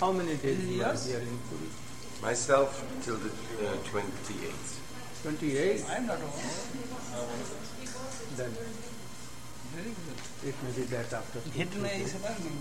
How many days you are here in Puri? Myself till the 28th. 28? I am not home. Then Very good. it may be that after. Hit me is learning.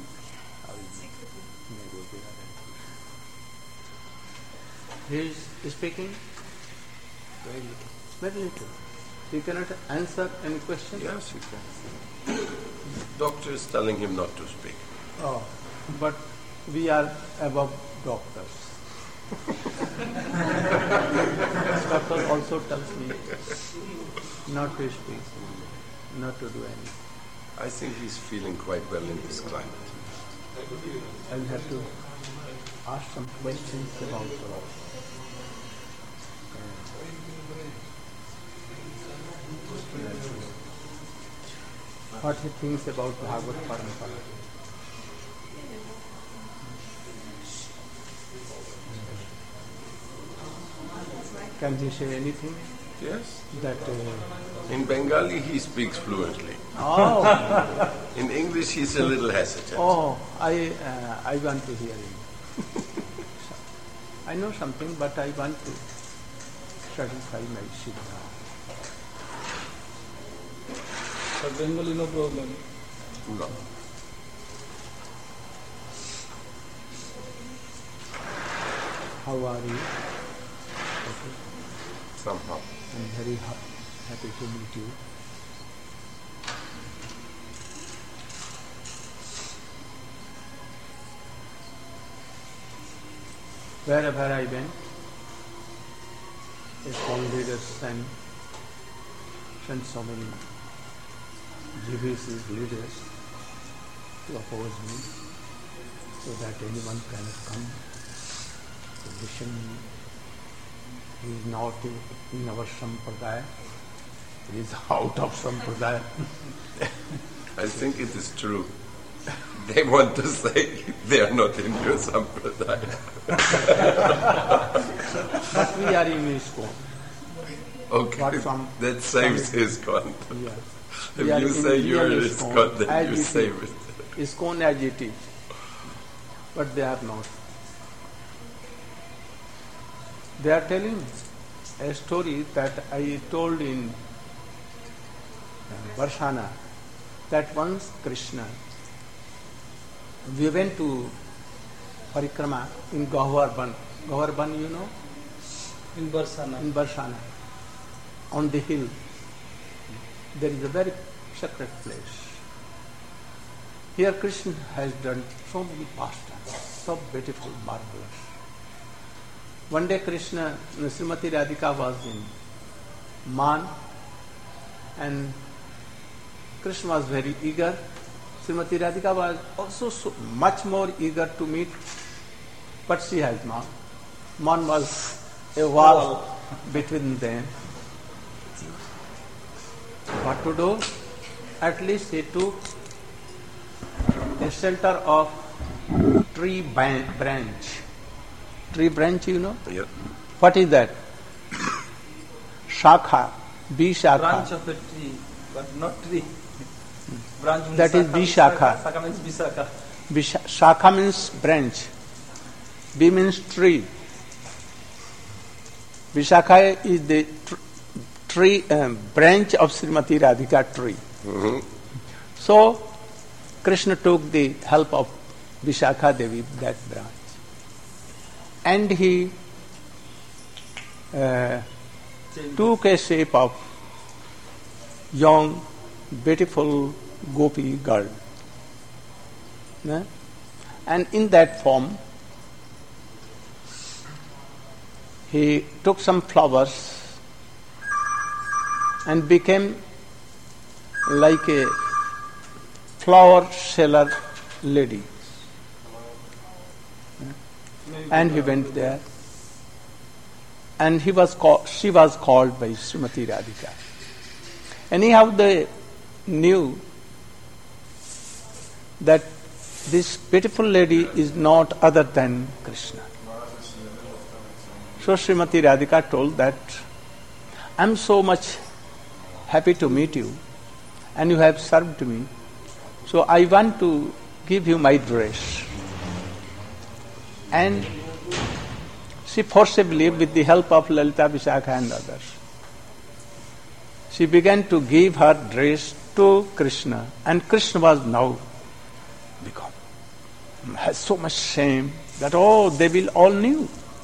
He is speaking very little. Very little. He cannot answer any question? Yes, you can. Doctor is telling him not to speak. Oh, but we are above doctors. Doctor also tells me not to speak, not to do anything. I think he's feeling quite well in this climate. I'll have to ask some questions about what he thinks about Bhagavad Parampara. Can he say anything Yes. that? In Bengali he speaks fluently. Oh, In English he's a little hesitant. oh! I want to hear him. I know something, but I want to satisfy my Siddha. For Bengali, no problem. No. How are you? Somehow. I'm very happy to meet you. Wherever I went, ISKCON leaders sent so many GBC leaders to oppose me, so that anyone cannot come to listen me. He is not in our Sampradaya, he is out of Sampradaya. I think it is true. They want to say they are not in your sampradaya. But we are in ISKCON. Okay, What from- that saves his con. Yeah. If We are you in say you're real his ISKCON, con, then as you it save is. it. ISKCON as it is. But they are not. They are telling a story that I told in Varshana, that once Krishna, we went to Parikrama in Gavarban. Gavarban, you know? In Barsana. In Varshana, on the hill. There is a very sacred place. Here Krishna has done so many pastimes, so beautiful, marvelous. One day Krishna, Srimati Radhika was in Man, and Krishna was very eager. Srimati Radhika was also so much more eager to meet, but she has not. Man was a wall between them. What to do? At least he took a shelter of tree branch. Tree branch, you know? Yep. What is that? Shakha, Vishakha. Branch of a tree, but not tree. Branch means That is Vishakha. Shakha means Visakha. Shakha means branch. B means tree. Vishakha is the tree branch of Srimati Radhika tree. Mm-hmm. So Krishna took the help of Vishakha Devi, that branch, and he took a shape of young, beautiful gopi girl. And in that form, he took some flowers and became like a flower seller lady. And he went there, and she was called by Srimati Radhika. Anyhow, they knew that this beautiful lady is not other than Krishna. So Srimati Radhika told that, I am so much happy to meet you, and you have served me, so I want to give you my dress. And she forcibly, with the help of Lalita Vishakha and others, she began to give her dress to Krishna. And Krishna was now become, has so much shame that, they will all knew.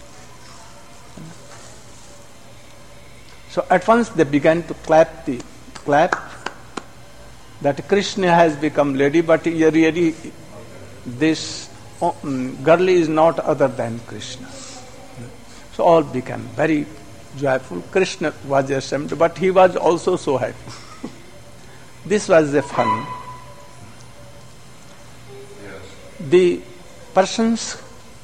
So at once they began to clap that Krishna has become lady, but really this girl is not other than Krishna. So all became very joyful. Krishna was ashamed, but he was also so happy. This was the fun. The persons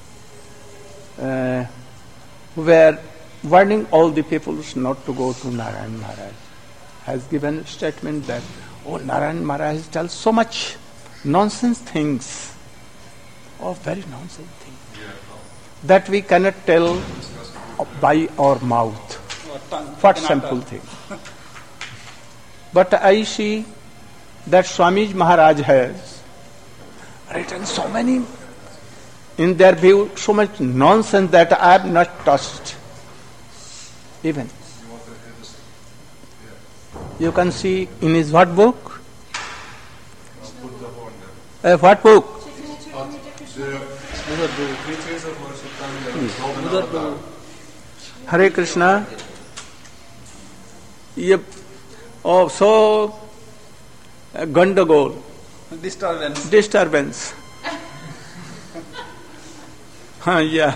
who were warning all the people not to go to Narayan Maharaj has given a statement that, Narayan Maharaj tells so much nonsense things, very nonsense things, that we cannot tell by our mouth. What simple thing. But I see that Swami Maharaj has written so many, in their view, so much nonsense that I have not touched. Even. You can see in his what book? What book? Hare Krishna. So Gandagol. Disturbance. Yeah.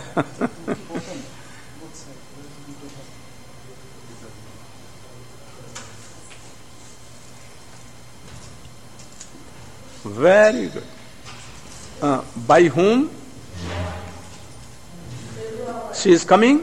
Very good. By whom she is coming?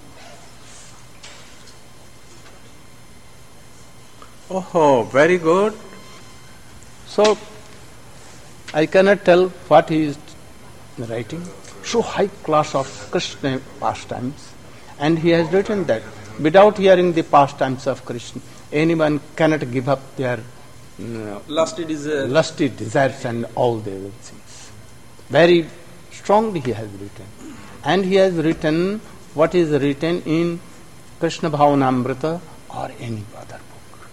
Very good. So I cannot tell what he is writing. So high class of Krishna pastimes, and he has written that without hearing the pastimes of Krishna, anyone cannot give up their lusty desires and all the other things. Very strongly he has written. And he has written what is written in Krishna Bhavanamrita or any other book.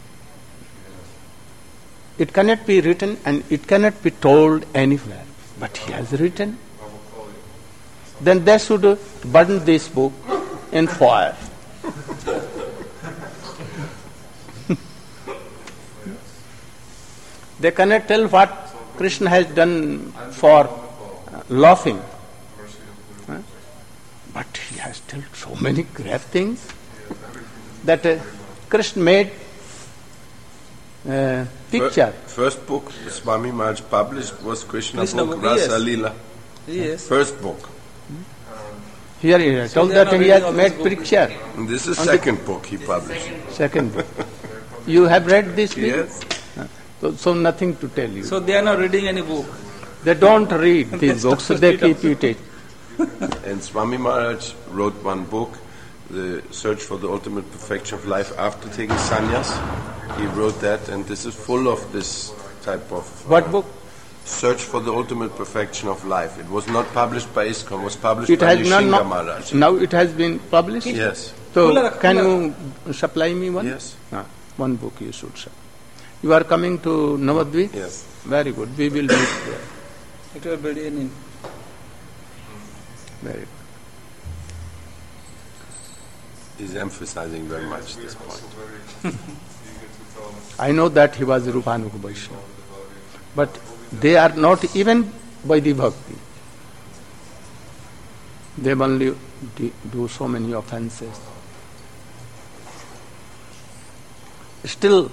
It cannot be written and it cannot be told anywhere. But he has written. Then they should burn this book in fire. They cannot tell what Krishna has done for laughing. But he has told so many grave things that Krishna made picture. First book Swami Maharaj published was Krishna book, Rasa Leela. Yes. First book. Here he has told that he has made picture. And this is second book he published. Second book. You have read this book? Yes. So nothing to tell you. So they are not reading any book. They don't read these books, so they keep it. And Swami Maharaj wrote one book, The Search for the Ultimate Perfection of Life After Taking Sannyas. He wrote that, and this is full of this type of... What book? Search for the Ultimate Perfection of Life. It was not published by ISKCON, it was published by Nishinga Maharaj. Now it has been published? Yes. So can you supply me one? Yes. One book you should supply. You are coming to Navadvip? Yes. Very good. We will meet there. It will be in. Very good. He's emphasizing very much this point. I know that he was Rupanuga Vaishnava, but they are not even by the bhakti. They only do so many offenses. Still,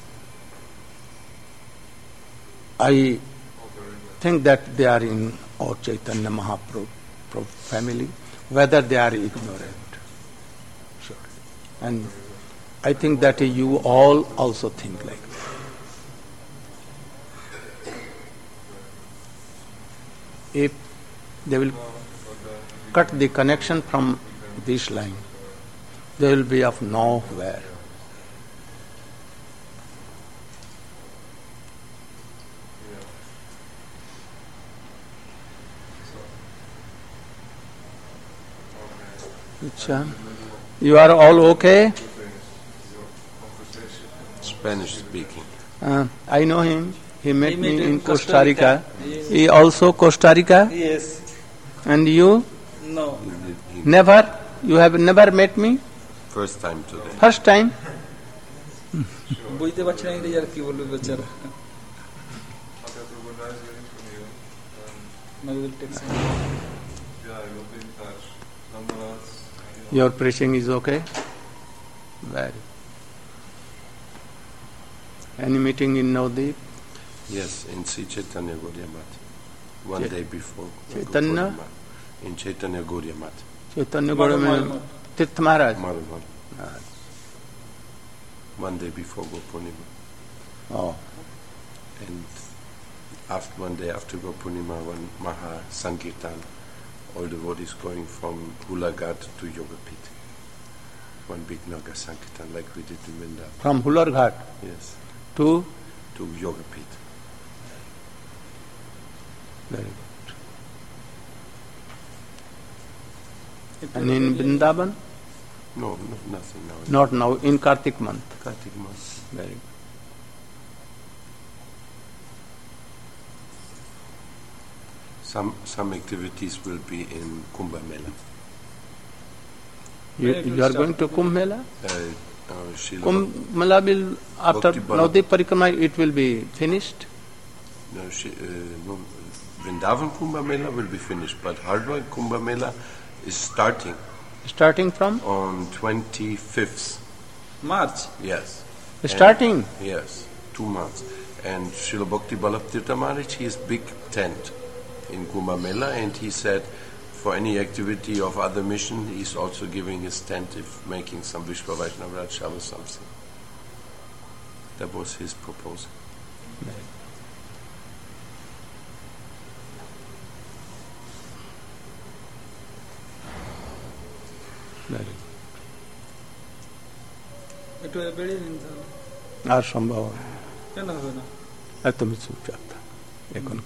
I think that they are in our Chaitanya Mahaprabhu family, whether they are ignorant. Sure. And I think that you all also think like that. If they will cut the connection from this line, they will be of nowhere. Achha. You are all okay? Spanish speaking. I know him. He met me in Costa Costa Rica. Rica. Yes. He also Costa Rica? Yes. And you? No. Never? You have never met me? First time today. First time? বুঝতে পারছি না ইংরেজি আর কি বলবে বেচারা Maybe we'll take some. Your preaching is okay? Very. Any meeting in Navdeep? Yes, in Sri Chaitanya Gaudiya Math. One day before. Chaitanya? In Chaitanya Gaudiya Math. Chaitanya Gaudiya mein Tirth Maharaj? Madhavan. One day before Gopurnima. Oh. And after one day after Gopurnima, one Maha Sankirtan, all the devotees going from Hulaghat to Yogapith. One big Naga Sankirtan like we did in Vrindavan. From Hular Ghat Yes, to? to Yogapith. Very good. And in Vrindavan? No, nothing now. Not now, in Kartik month. Kartik month. Very good. Some activities will be in Kumbh Mela. You are going to Kumbh Mela? Srila Kumbh Mela will, after Bhakti Bala- Navdeep Parikrama, it will be finished. no, Vrindavan Kumbh Mela will be finished, but Hardwar Kumbh Mela is starting Starting from? on 25th. March. Yes. Starting? Yes, 2 months. And Srila Bhakti Ballabh Tirtha Maharaj, he has big tent in Kumbh Mela, and he said for any activity of other mission, he's also giving his tent if making some Vishwa Vaishnava Raja or something. That was his proposal. Very good. একটু বেড়ে নিন তাহলে আর সম্ভব হবে না। কেন হবে না আর তুমি চুপচাপ থাক এখন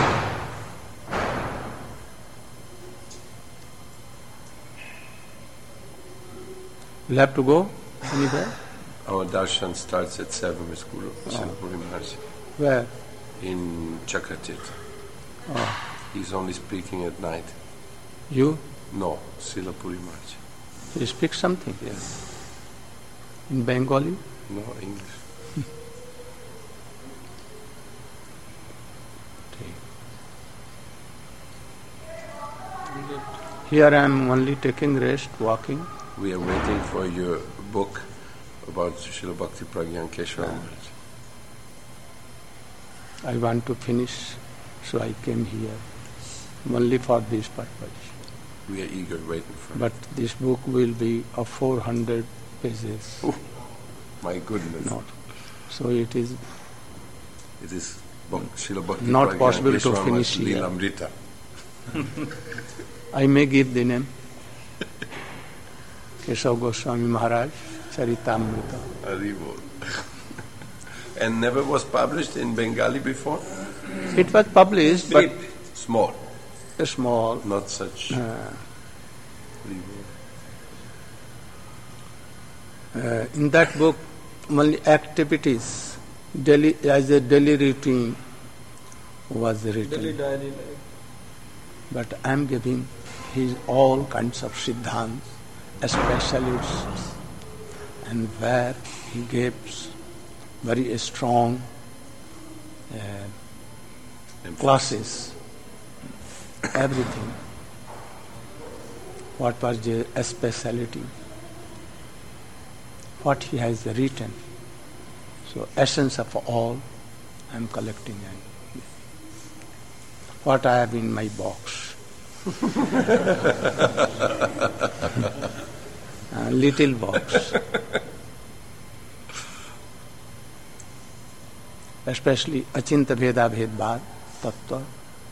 You'll have to go anywhere? Our darshan starts at 7 with Guru Srila Puri Maharaj Where? in Chakratirth. Oh. He's only speaking at night. You? No, Srila Puri Maharaj. You speak something? Yes. In Bengali? No, English. Here I am only taking rest, walking. We are waiting for your book about Srila Bhakti Pragyan Keshava Maharaj. I want to finish, so I came here only for this purpose. We are eager waiting for But this book will be of 400 pages. it. My goodness. Not. So it is It is Srila Bhakti Not Pragyan possible to Keshava finish Maharaj here. Lilamrita. I may give the name. Keshav Goswami Maharaj Charitamrita. Haribol. And never was published in Bengali before? It was published, but Small, small. not such. Haribol. In that book, only activities, daily as a daily routine was written. daily diary like But I am giving his all kinds of siddhants, specialists, and where he gives very strong classes, everything. What was the speciality? What he has written. So essence of all I am collecting and what I have in my box. A little box. Especially Achinta Veda Bhedbad Tattva,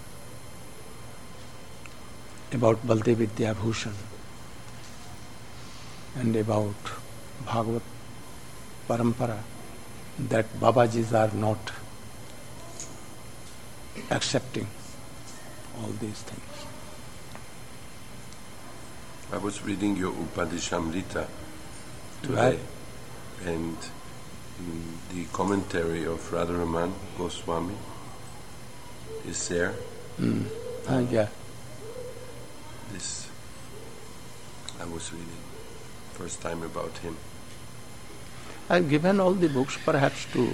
about Baldev Vidya Bhushan, and about Bhagavat Parampara, that Babajis are not accepting all these things. I was reading your Upadeshamrita today, Right. and the commentary of Radharaman Goswami is there. Yeah. This I was reading first time about him. I've given all the books perhaps to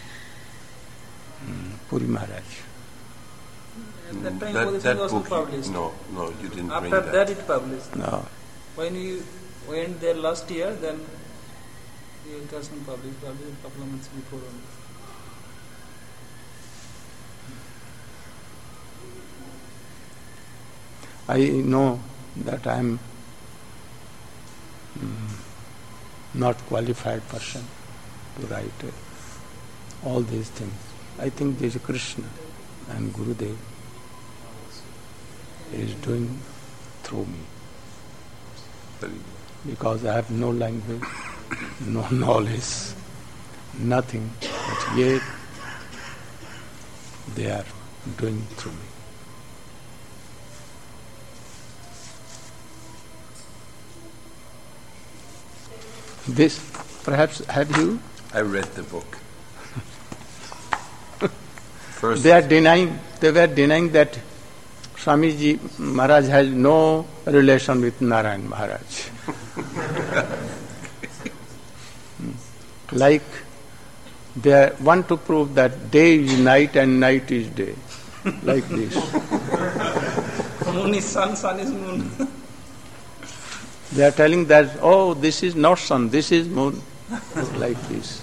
Puri Maharaj. At that time, that Upadeshamrita was book, published. no, you didn't bring After that. that, it published. No. When we went there last year, then it was not published. Probably a couple of months before only. I know that I am not qualified person to write all these things. I think this Krishna and Gurudev is doing through me, because I have no language, no knowledge, nothing, but yet they are doing through me. This, perhaps, have you? I read the book. First, They were denying that Swamiji Maharaj has no relation with Narayan Maharaj. Like they want to prove that day is night and night is day. Like this. Moon is sun, sun is moon. They are telling that, oh, this is not sun, this is moon. Like this.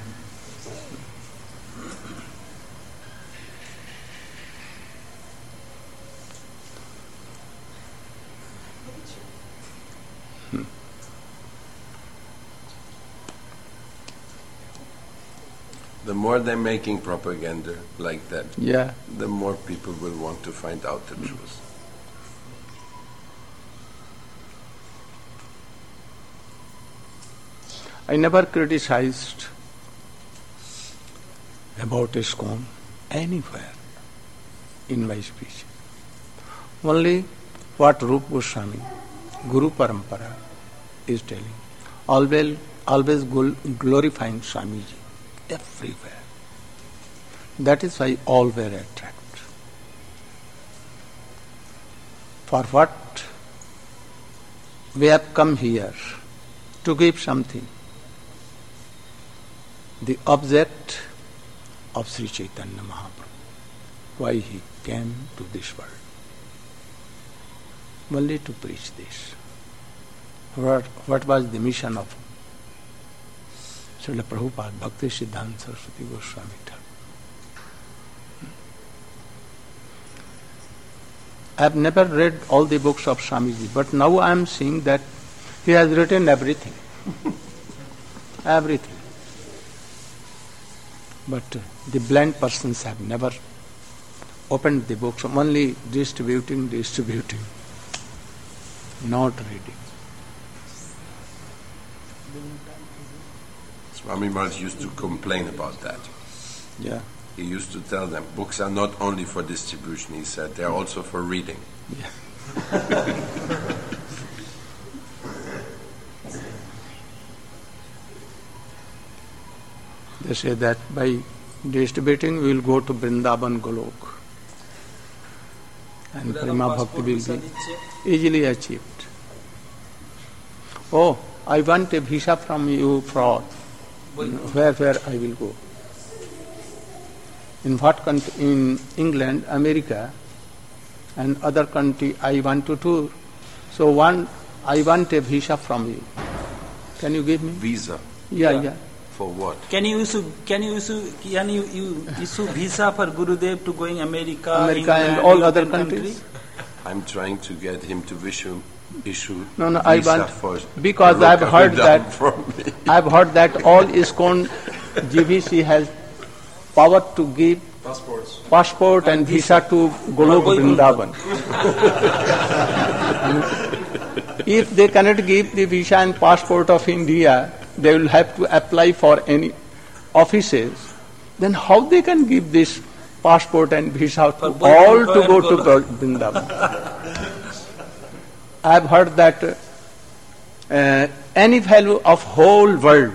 the more they're making propaganda like that, Yeah. the more people will want to find out the truth. I never criticized about ISKCON anywhere in my speech. Only what Rupa Goswami, Guru Parampara, is telling. Always glorifying Swamiji everywhere. That is why all were attracted. For what we have come here? To give something. The object of Sri Chaitanya Mahaprabhu. Why he came to this world. Only to preach this. What was the mission of Srila Prabhupada, Bhakti Siddhanta Saraswati Goswami Thakur? I have never read all the books of Swamiji, but now I am seeing that he has written everything. Everything. But the blind persons have never opened the books, only distributing, not reading. Swami Maharaj used to complain about that. Yeah. He used to tell them, books are not only for distribution, he said, they are also for reading. Yeah. They say that by distributing we will go to Vrindavan Golok. And Prema Bhakti will be easily achieved. Oh, I want a visa from you for where I will go. In what country? In England, America, and other country I want to tour. So I want a visa from you. Can you give me? Visa. Yeah. For what? Can you issue visa for Gurudev to going America England, and all other European countries? I'm trying to get him to issue No, I visa want, for because I've heard that from me. I've heard that all ISKCON GBC has power to give passport and visa to Golok Vrindavan. If they cannot give the visa and passport of India, they will have to apply for any offices. Then how they can give this passport and visa to all to go to Vrindavan? I have heard that any value of whole world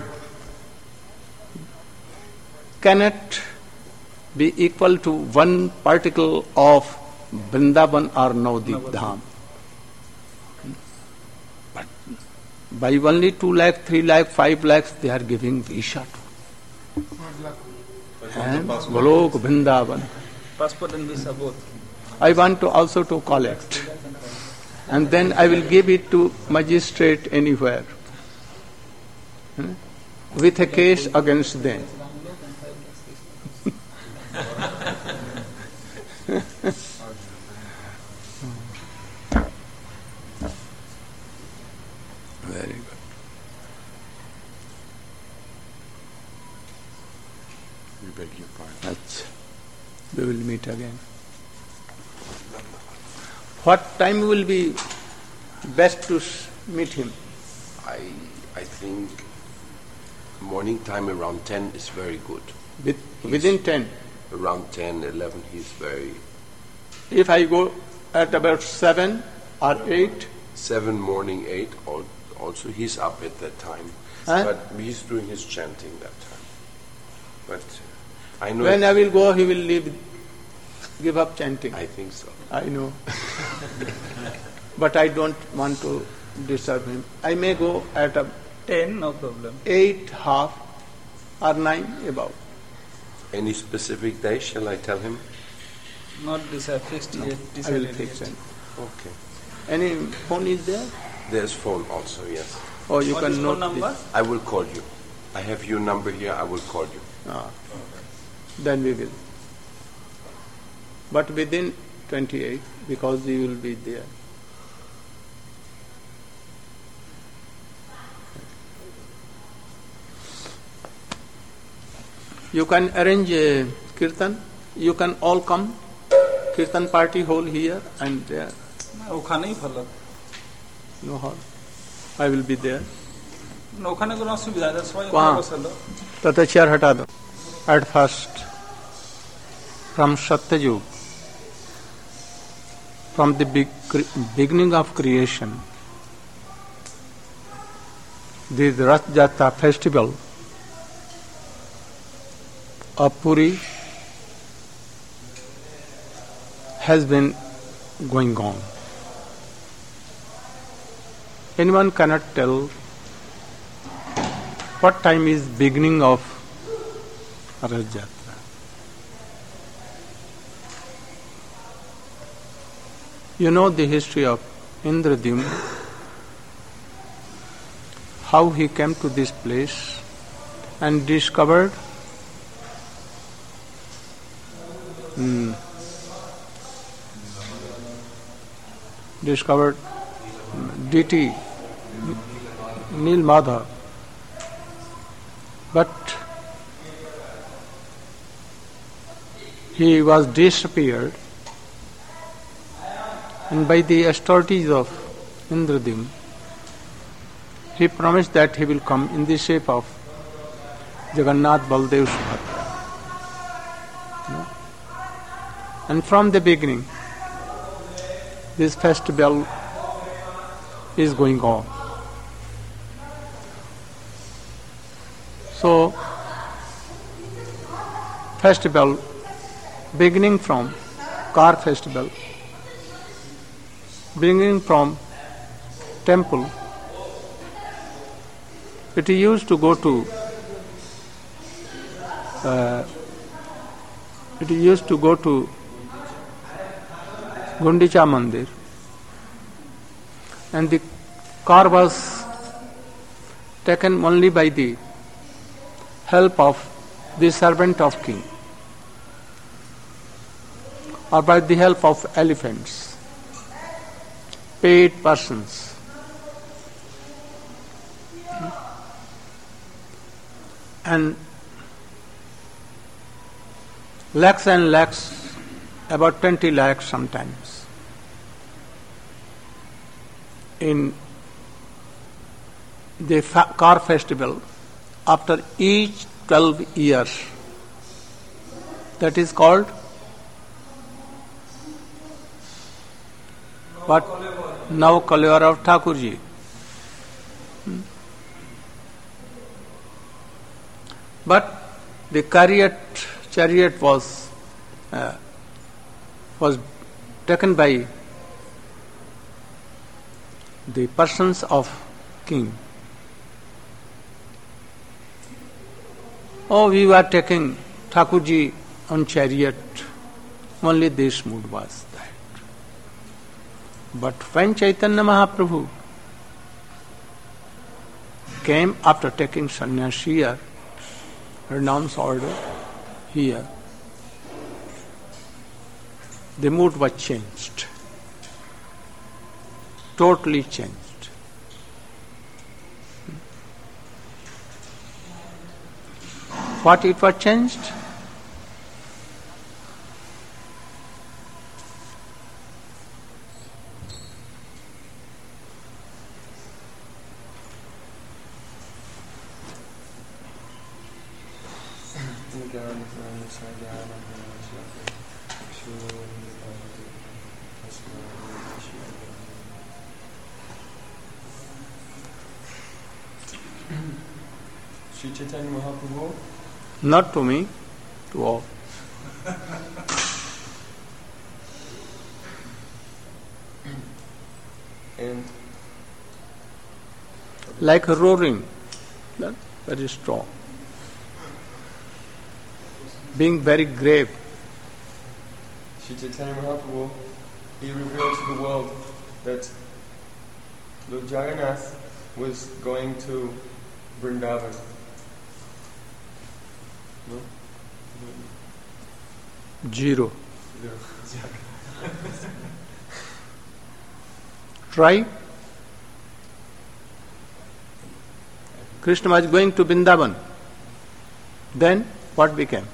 cannot be equal to one particle of Vrindavan or Navadip Dham. But by only 2 lakh, 3 lakh, 5 lakhs, they are giving Visha to. And Golok Vrindavan. Passport and visa both. I want to also to collect. And then I will give it to magistrate anywhere. With a case against them. Very good. We beg your pardon. Achha. We will meet again. What time will be best to meet him? I think morning time around 10 is very good. Within 10. Around 10, 11, he's very... If I go at about 7 or 8, 7 morning, 8, also he's up at that time. Huh? But he's doing his chanting that time. But I know... when I will go, he will give up chanting. I think so. I know. But I don't want to disturb him. I may go at 10, no problem. 8, half, or 9, about. Any specific day, shall I tell him? Not fixed yet. I will Decided fix yet. it. Okay. Any phone is there? There's phone also, yes. Or you What can is note phone number? this. I will call you. I have your number here, I will call you. Then we will. But within 28, because you will be there. You can arrange a kirtan. You can all come. Kirtan party hall here and there. ওখানেই ভালো No harm. I will be there. ওখানে কোনো অসুবিধা নেই সবাই Wow. ওখানে বসালো Tata chair hata do. At first, from Satyayug, from the beginning of creation, this Rath Jatra festival of Puri has been going on. Anyone cannot tell what time is beginning of Rath Jatra. You know the history of Indradyumna, how he came to this place and discovered deity Nilmadha, but he was disappeared, and by the austerities of Indradyumna, he promised that he will come in the shape of Jagannath Baldev Subhadra. And from the beginning, this festival is going on. So, festival beginning from car festival, beginning from temple, it used to go to Gundicha Mandir, and the car was taken only by the help of the servant of king, or by the help of elephants, paid persons. And lakhs and lakhs, about 20 lakhs sometimes, in the car festival after each 12 years. That is called what? Now Kalyara of Thakurji. But the chariot was taken by the persons of king. Oh, we were taking Thakurji on chariot. Only this mood was that. But when Chaitanya Mahaprabhu came after taking sannyas here, renounced order here, the mood was changed. Totally changed. What it was changed? Sri Chaitanya Mahaprabhu? Not to me, to all. And like a roaring, very strong. Being very grave. Sri Chaitanya Mahaprabhu, he revealed to the world that Lord Jagannath was going to Vrindavan. No? Zero. Try. Krishna was going to Vrindavan. Then what became?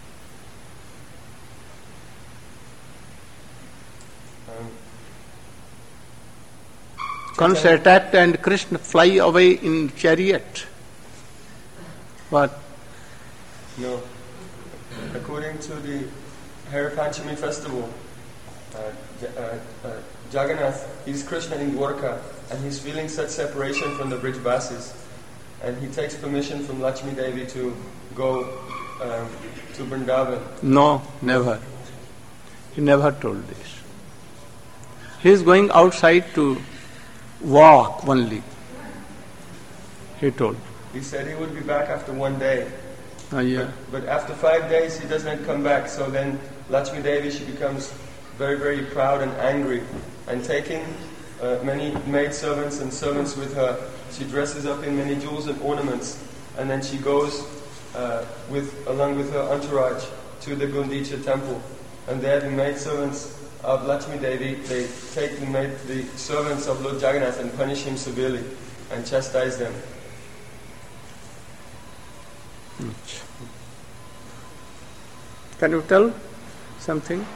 Kansa attacked and Krishna fly away in chariot. What? No. According to the Hari Panchami festival, Jagannath, he's Krishna in Dwarka, and he's feeling such separation from the Brijbasis, and he takes permission from Lakshmi Devi to go to Vrindavan. No, never. He never told this. He is going outside to walk only, he told. He said he would be back after one day. Yeah. But after 5 days he doesn't come back, so then Lakshmi Devi, she becomes very, very proud and angry, and taking many maidservants and servants with her, she dresses up in many jewels and ornaments, and then she goes along with her entourage to the Gundicha temple, and there the maidservants of Lakshmi Devi, they take the servants of Lord Jagannath and punish him severely and chastise them. Can you tell something?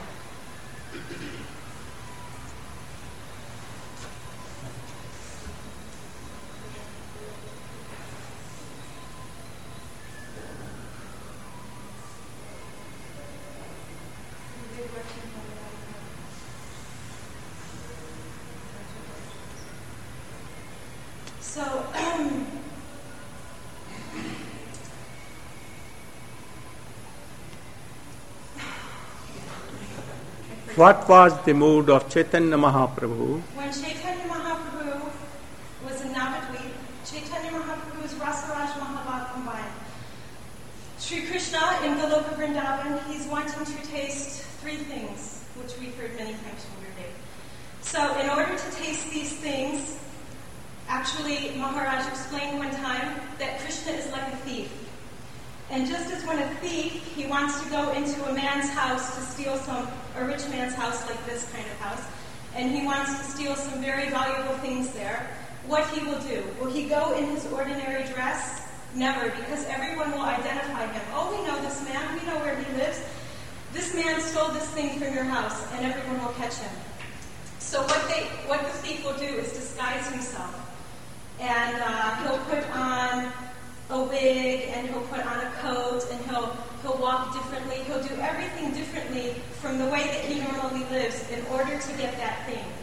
What was the mood of Chaitanya Mahaprabhu? When Chaitanya Mahaprabhu was in Navadvip, Chaitanya Mahaprabhu's Rasaraj Mahabhav combined. Sri Krishna in Goloka Vrindavan, he's wanting to taste three things, which we've heard many times from your day. So in order to taste these things, actually Maharaj explained one time that Krishna is like a thief. And just as when a thief, he wants to go into a man's house to steal a rich man's house like this kind of house, and he wants to steal some very valuable things there, what he will do? Will he go in his ordinary dress? Never, because everyone will identify him. Oh, we know this man, we know where he lives. This man stole this thing from your house, and everyone will catch him. So what the thief will do is disguise himself. And he'll put on a wig, and he'll put on a coat, and he'll walk differently. He'll do everything differently from the way that he normally lives in order to get that thing.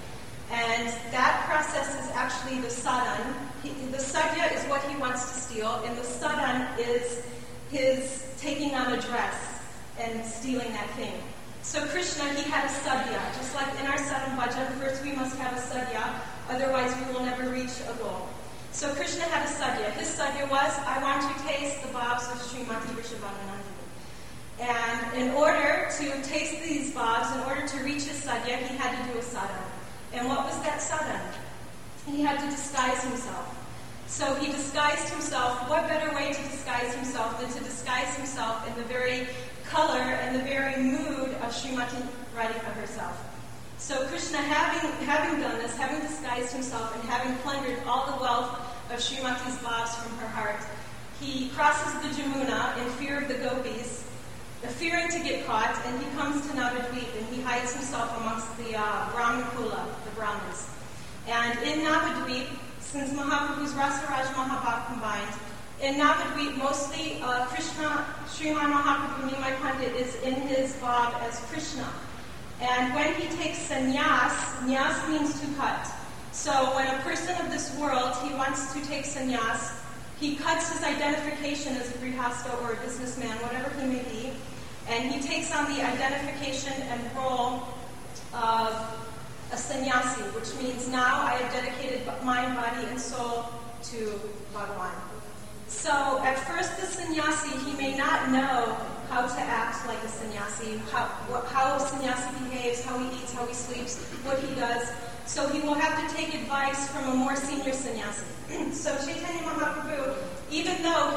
And that process is actually the sadhan. The sadhya is what he wants to steal, and the sadhan is his taking on a dress and stealing that thing. So Krishna, he had a sadhya. Just like in our sadhan bhajan, first we must have a sadhya, otherwise we will never reach a goal. So Krishna had a sadhya. His sadhya was, I want to taste the bhavs of Srimati Vrishabhananandini. And in order to taste these bhavs, in order to reach his sadhya, he had to do a sadhana. And what was that sadhana? He had to disguise himself. So he disguised himself. What better way to disguise himself than to disguise himself in the very color and the very mood of Srimati Radhika herself? So Krishna, having done this, having disguised himself and having plundered all the wealth of Srimati's bhavs from her heart, he crosses the Jamuna in fear of the gopis, fearing to get caught, and he comes to Navadvip and he hides himself amongst the Brahman Kula, the Brahmins. And in Navadvip, since Mahaprabhu's Rasaraj Mahabhav combined, in Navadvip mostly Krishna, Sriman Mahaprabhu Nimai Pandit is in his bhav as Krishna. And when he takes sannyas, nyas means to cut. So when a person of this world, he wants to take sannyas, he cuts his identification as a grihasta or a businessman, whatever he may be, and he takes on the identification and role of a sannyasi, which means now I have dedicated mind, body, and soul to Bhagavan. So at first the sannyasi, he may not know how to act like a sannyasi, how a sannyasi behaves, how he eats, how he sleeps, what he does. So he will have to take advice from a more senior sannyasi. So Chaitanya Mahaprabhu, even though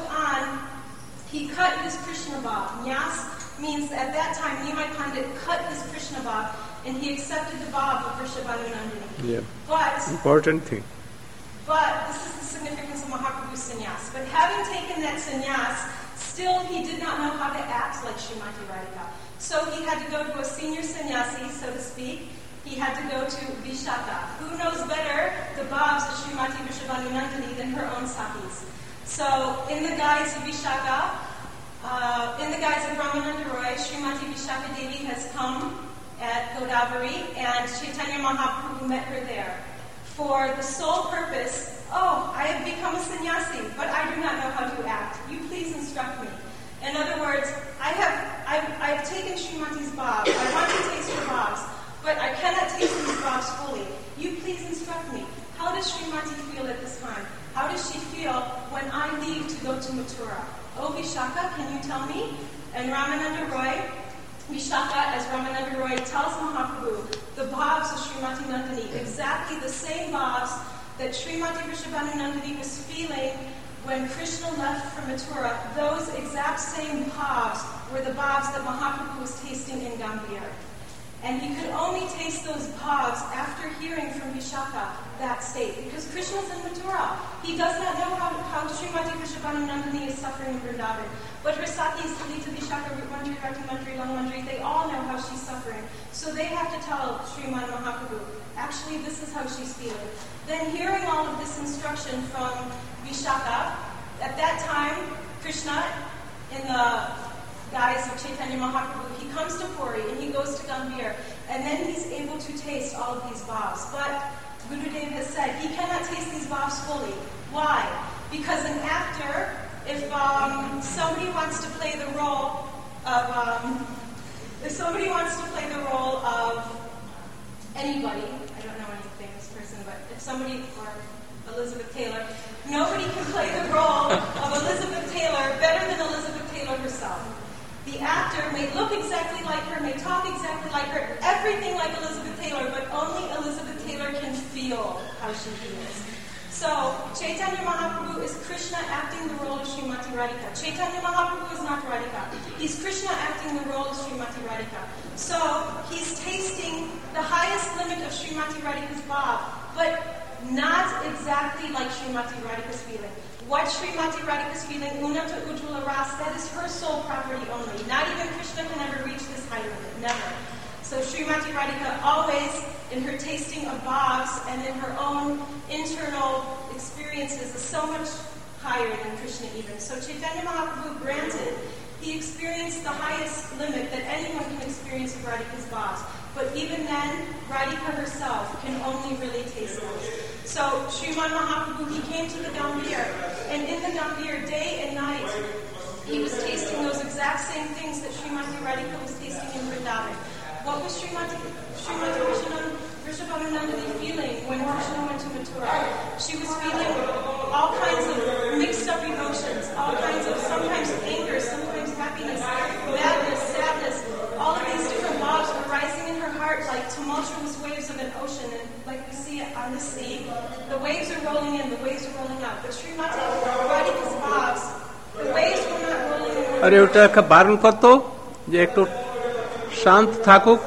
he cut his Krishna bhav. Nyas means at that time Nimai Pandit cut his Krishna bhav and he accepted the bhav of Vrishabhananandini. Yeah. But important thing. But this is the significance of Mahaprabhu's sannyas. But having taken that sannyas, still he did not know how to act like Srimati Radhika. So he had to go to a senior sannyasi, so to speak. He had to go to Vishaka. Who knows better the bhavs of Srimati Vrishabhananandini than her own sakis? So in the guise of Vishaka, in the guise of Ramananda Roy, Srimati Vishaka Devi has come at Godavari, and Chaitanya Mahaprabhu met her there for the sole purpose, I have become a sannyasi, but I do not know how to act. You please instruct me. In other words, I've taken Srimati's bhav. I want to taste her bhavs, but I cannot taste these bhavs fully. You please instruct me. How does Srimati feel at this time? How does she feel when I leave to go to Mathura? Oh, Vishaka, can you tell me? And Ramananda Roy, Vishaka, as Ramananda Roy tells Mahaprabhu, the bhavs of Srimati Nandini, exactly the same bhavs that Srimati Vrishabhananandini was feeling when Krishna left from Mathura, those exact same bhavs were the bhavs that Mahaprabhu was tasting in Gambhir. And he could only taste those bhavs after hearing from Vishaka that state, because Krishna's in Mathura. He does not know how Srimati Vrishabhananandini is suffering in Vrindavan. But her sakis, Lita Vishaka, Rupmantri, Ratimantri, Langmantri, they all know how she's suffering. So they have to tell Sriman Mahaprabhu, actually this is how she's feeling. Then hearing all of this instruction from Vishaka, at that time, Krishna, in the guise of Chaitanya Mahaprabhu, he comes to Puri and he goes to Gambhir, and then he's able to taste all of these bhavs. But Gurudev has said he cannot taste these bhavs fully. Why? Because an actor, if somebody wants to play the role of anybody, I don't know any famous person, but if somebody, or Elizabeth Taylor, nobody can play the role of Elizabeth Taylor better than Elizabeth Taylor herself. The actor may look exactly like her, may talk exactly like her, everything like Elizabeth Taylor, but only Elizabeth Taylor can feel how she feels. So, Chaitanya Mahaprabhu is Krishna acting the role of Srimati Radhika. Chaitanya Mahaprabhu is not Radhika. He's Krishna acting the role of Srimati Radhika. So, he's tasting the highest limit of Srimati Radhika's bhav, but not exactly like Srimati Radhika's feeling. What Srimati Radhika's feeling, Unata Ujjvala Ras, that is her soul property only. Not even Krishna can ever reach this high limit. Never. So Srimati Radhika always, in her tasting of bhavs and in her own internal experiences, is so much higher than Krishna even. So Chaitanya Mahaprabhu, granted, he experienced the highest limit that anyone can experience of Radhika's bhavs. But even then, Radhika herself can only really taste them. So Sriman Mahaprabhu, he came to the Gambhir, and in the Gambhir, day and night, he was tasting those exact same things that Srimati Radhika was tasting in Vrindavan. What was Srimati Vrishabhanandini feeling when Krishna went to Mathura? She was feeling all kinds of mixed up emotions, all kinds of sometimes anger, sometimes happiness, madness, sadness. All of these different bhavs were rising in her heart like tumultuous waves of an ocean. And like we see on the sea, the waves are rolling in, the waves are rolling out. But Srimati Radhika's bhavs, the waves were not rolling in. আরে ওটা একটা বারণ করতো যে একটু শান্ত থাকুক।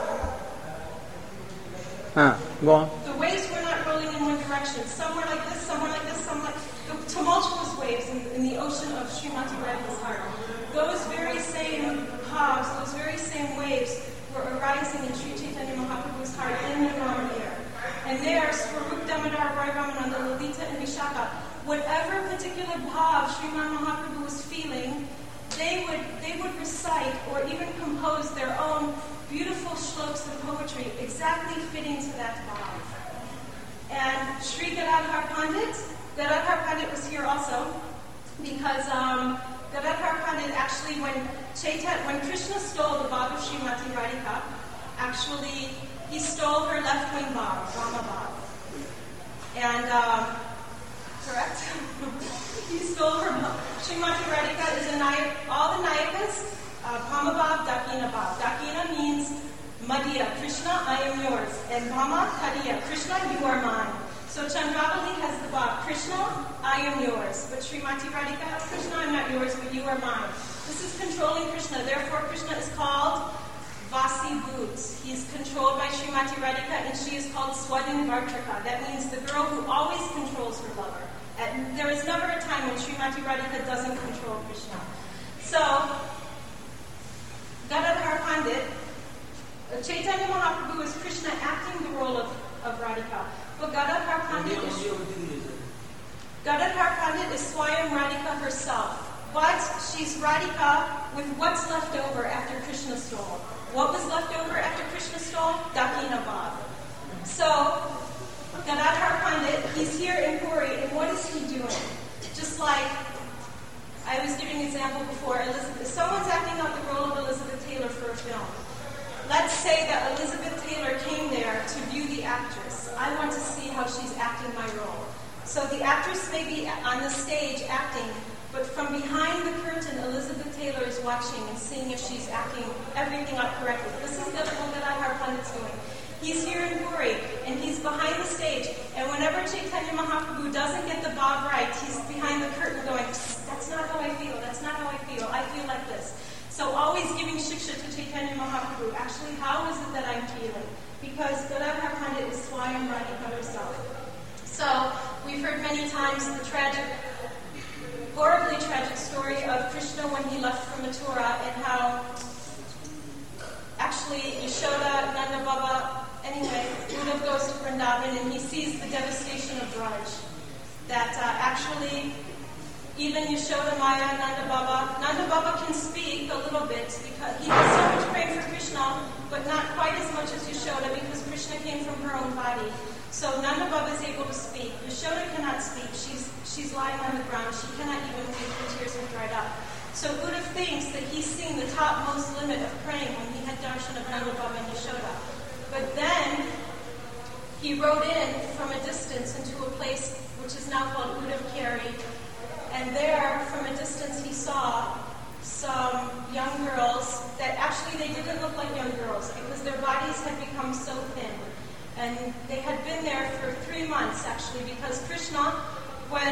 হ্যাঁ, go on. The waves were not rolling in one direction. Some were like this, some were like this, some like the tumultuous waves in the ocean of Srimati Radhika's heart. Those very same bhavs, those very same waves were arising in Sri Chaitanya Mahaprabhu's heart in the Gambhir. And there, Swarup Damodar, Ramananda, Lalita, and Vishaka, whatever particular bhav Sriman Mahaprabhu was feeling, they would recite or even compose their own beautiful shlokas of poetry exactly fitting to that bhav. And Sri Gadadhar Pandit was here also because Gadadhar Pandit actually, when Krishna stole the bhav of Srimati Radhika, actually he stole her left wing bhav, Rama bhav. And correct? He stole her bhav. Srimati Radhika is a Nayak. All the Nayakas, Bhama bhav, Dakina bhav. Dakina means Madhya, Krishna, I am yours. And Bhama, Kadiya, Krishna, you are mine. So Chandravali has the bhav, Krishna, I am yours. But Srimati Radhika, Krishna, I'm not yours, but you are mine. This is controlling Krishna. Therefore, Krishna is called Vasi Boots. He is controlled by Srimati Radhika, and she is called Swadhin Vartrika. That means the girl who always controls her lover. And there is never a time when Srimati Radhika doesn't control Krishna. So, Gadadhar Pandit, Chaitanya Mahaprabhu is Krishna acting the role of Radhika. But Gadadhar Pandit is Swayam Radhika herself. But she's Radhika with what's left over after Krishna stole. What was left over after Krishna stole? Dakina bhav. So, Gadadhar Pandit, he's here in Puri, and what is he doing? Just like I was giving an example before, someone's acting out the role of Elizabeth Taylor for a film. Let's say that Elizabeth Taylor came there to view the actress. I want to see how she's acting my role. So the actress may be on the stage acting, but from behind the curtain, Elizabeth Taylor is watching and seeing if she's acting everything out correctly. This is what Gadadhar Pandit's doing. He's here in Puri, and he's behind the stage, and whenever Chaitanya Mahaprabhu doesn't get the bhav right, he's behind the curtain going, that's not how I feel, that's not how I feel like this. So always giving shiksha to Chaitanya Mahaprabhu. Actually, how is it that I'm feeling? Because Gadadhar Pandit is Swayam Radhika herself. So, we've heard many times the horribly tragic story of Krishna when he left from Mathura, and how actually Yashoda, Nanda Baba, anyway, Uddhav goes to Vrindavan and he sees the devastation of Braj. That actually even Yashoda, Maya, Nanda Baba can speak a little bit because he has so much praying for Krishna, but not quite as much as Yashoda because Krishna came from her own body. So Nanda Baba is able to speak. Yashoda cannot speak. She's lying on the ground. She cannot even weep. Her tears have dried up. So Uddhav thinks that he's seen the topmost limit of praying when he had darshan of Nanda Baba and Yashoda. But then he rode in from a distance into a place which is now called Uddhav Keri. And there, from a distance, he saw some young girls that actually they didn't look like young girls because their bodies had become so thin. And they had been there for 3 months, actually, because Krishna, when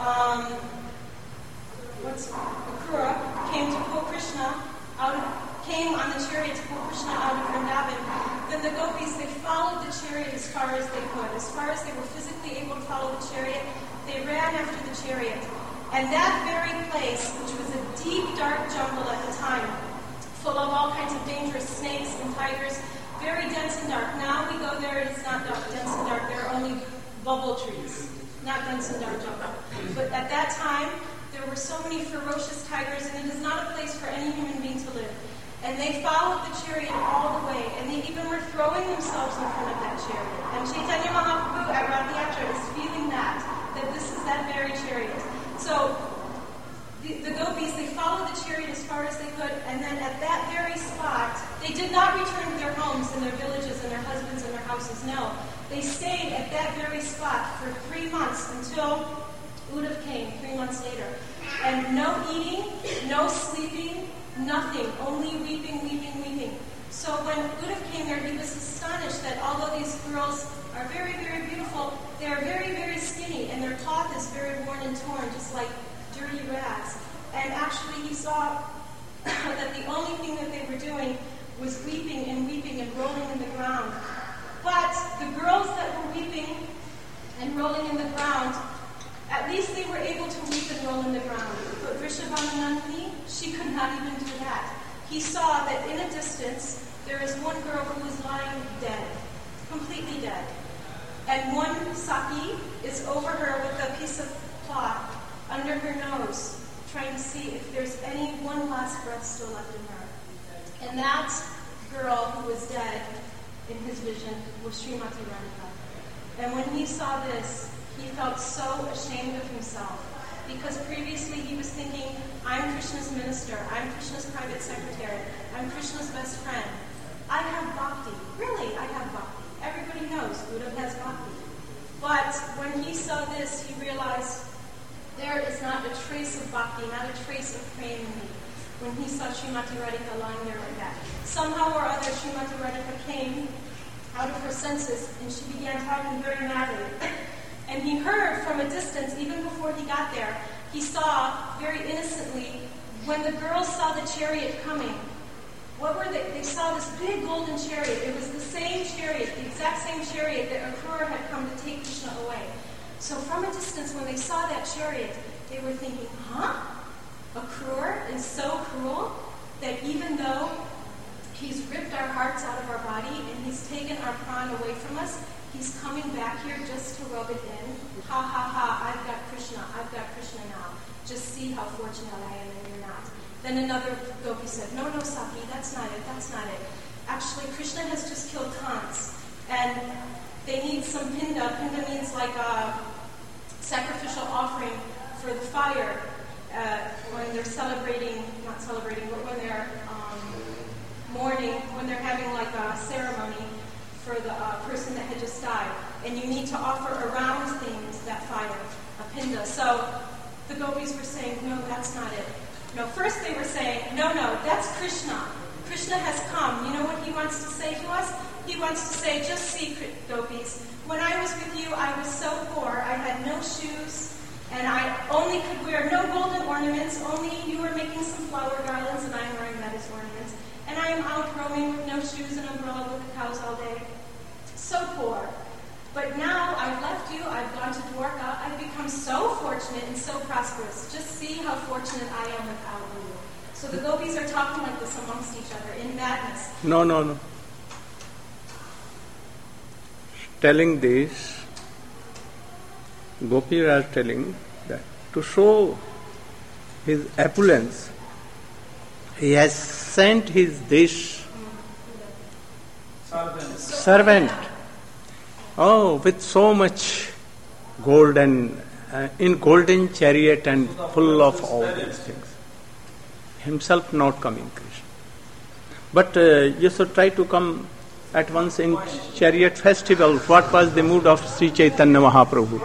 Akrura came to pull Krishna came on the chariot to pull Krishna out of Vrindavan, then the gopis, they followed the chariot as far as they could. As far as they were physically able to follow the chariot, they ran after the chariot. And that very place, which was a deep, dark jungle at the time, full of all kinds of dangerous snakes and tigers, very dense and dark. Now we go there and it's not dark, dense and dark. There are only bubble trees, not dense and dark jungle. But at that time, there were so many ferocious tigers, and it is not a place for any human being to live. And they followed the chariot all the way, and they even were throwing themselves in front of that chariot. And Chaitanya Mahaprabhu at Rath Yatra is feeling that this is that very chariot. So the gopis, they followed the chariot as far as they could, and then at that very spot, they did not return to their homes and their villages and their husbands and their houses, no. They stayed at that very spot for 3 months until Uddhav came 3 months later. And no eating, no sleeping, nothing, only weeping, weeping, weeping. So when Uddhav came there, he was astonished that although these girls are very, very beautiful, they are very, very skinny, and their cloth is very worn and torn, just like dirty rags. And actually he saw that the only thing that they were doing was weeping and rolling in the ground. But the girls that were weeping and rolling in the ground, at least they were able to weep and roll in the ground. But Vrishabhamanandini, she could not even do that. He saw that in a distance, there is one girl who is lying dead, completely dead. And one Saki is over her with a piece of cloth under her nose, trying to see if there's any one last breath still left in her. And that girl who was dead, in his vision, was Srimati Radhika. And when he saw this, he felt so ashamed of himself, because previously he was thinking, I'm Krishna's minister, I'm Krishna's private secretary, I'm Krishna's best friend. I have bhakti. Really, I have bhakti. Everybody knows Uddhav has bhakti. But when he saw this, he realized there is not a trace of bhakti, not a trace of prema in me. When he saw Srimati Radhika lying there like that. Somehow or other, Srimati Radhika came out of her senses, and she began talking very madly. And he heard from a distance, even before he got there, he saw very innocently, when the girls saw the chariot coming, what were they? They saw this big golden chariot. It was the same chariot, the exact same chariot that Akrura had come to take Krishna away. So from a distance, when they saw that chariot, they were thinking, Akrura is so cruel that even though he's ripped our hearts out of our body and he's taken our prana away from us, he's coming back here just to rub it in. Ha ha ha, I've got Krishna now. Just see how fortunate I am and you're not. Then another gopi said, no, Saki, that's not it. Actually, Krishna has just killed Kans, and they need some pinda. Pinda means like a sacrificial offering for the fire when they're when they're mourning, when they're having like a ceremony for the person that had just died. And you need to offer around things that fire, a pinda. So the gopis were saying, no, that's not it. No, first they were saying, no, that's Krishna. Krishna has come. You know what he wants to say to us? He wants to say, just see, gopis, when I was with you, I was so poor. I had no shoes, and I only could wear no golden ornaments. Only you were making some flower garlands, and I'm wearing that as ornaments. And I am out roaming with no shoes and umbrella with the cows all day. So poor. But now I've left you, I've gone to Dwarka, I've become so fortunate and so prosperous. Just see how fortunate I am without you. So the gopis are talking like this amongst each other in madness. No. Telling this, Gopi are telling that to show his opulence, he has sent his servant. Oh, with so much gold and in golden chariot and full of all these things. Himself not coming, Krishna. But you should try to come at once in chariot festival. What was the mood of Sri Chaitanya Mahaprabhu?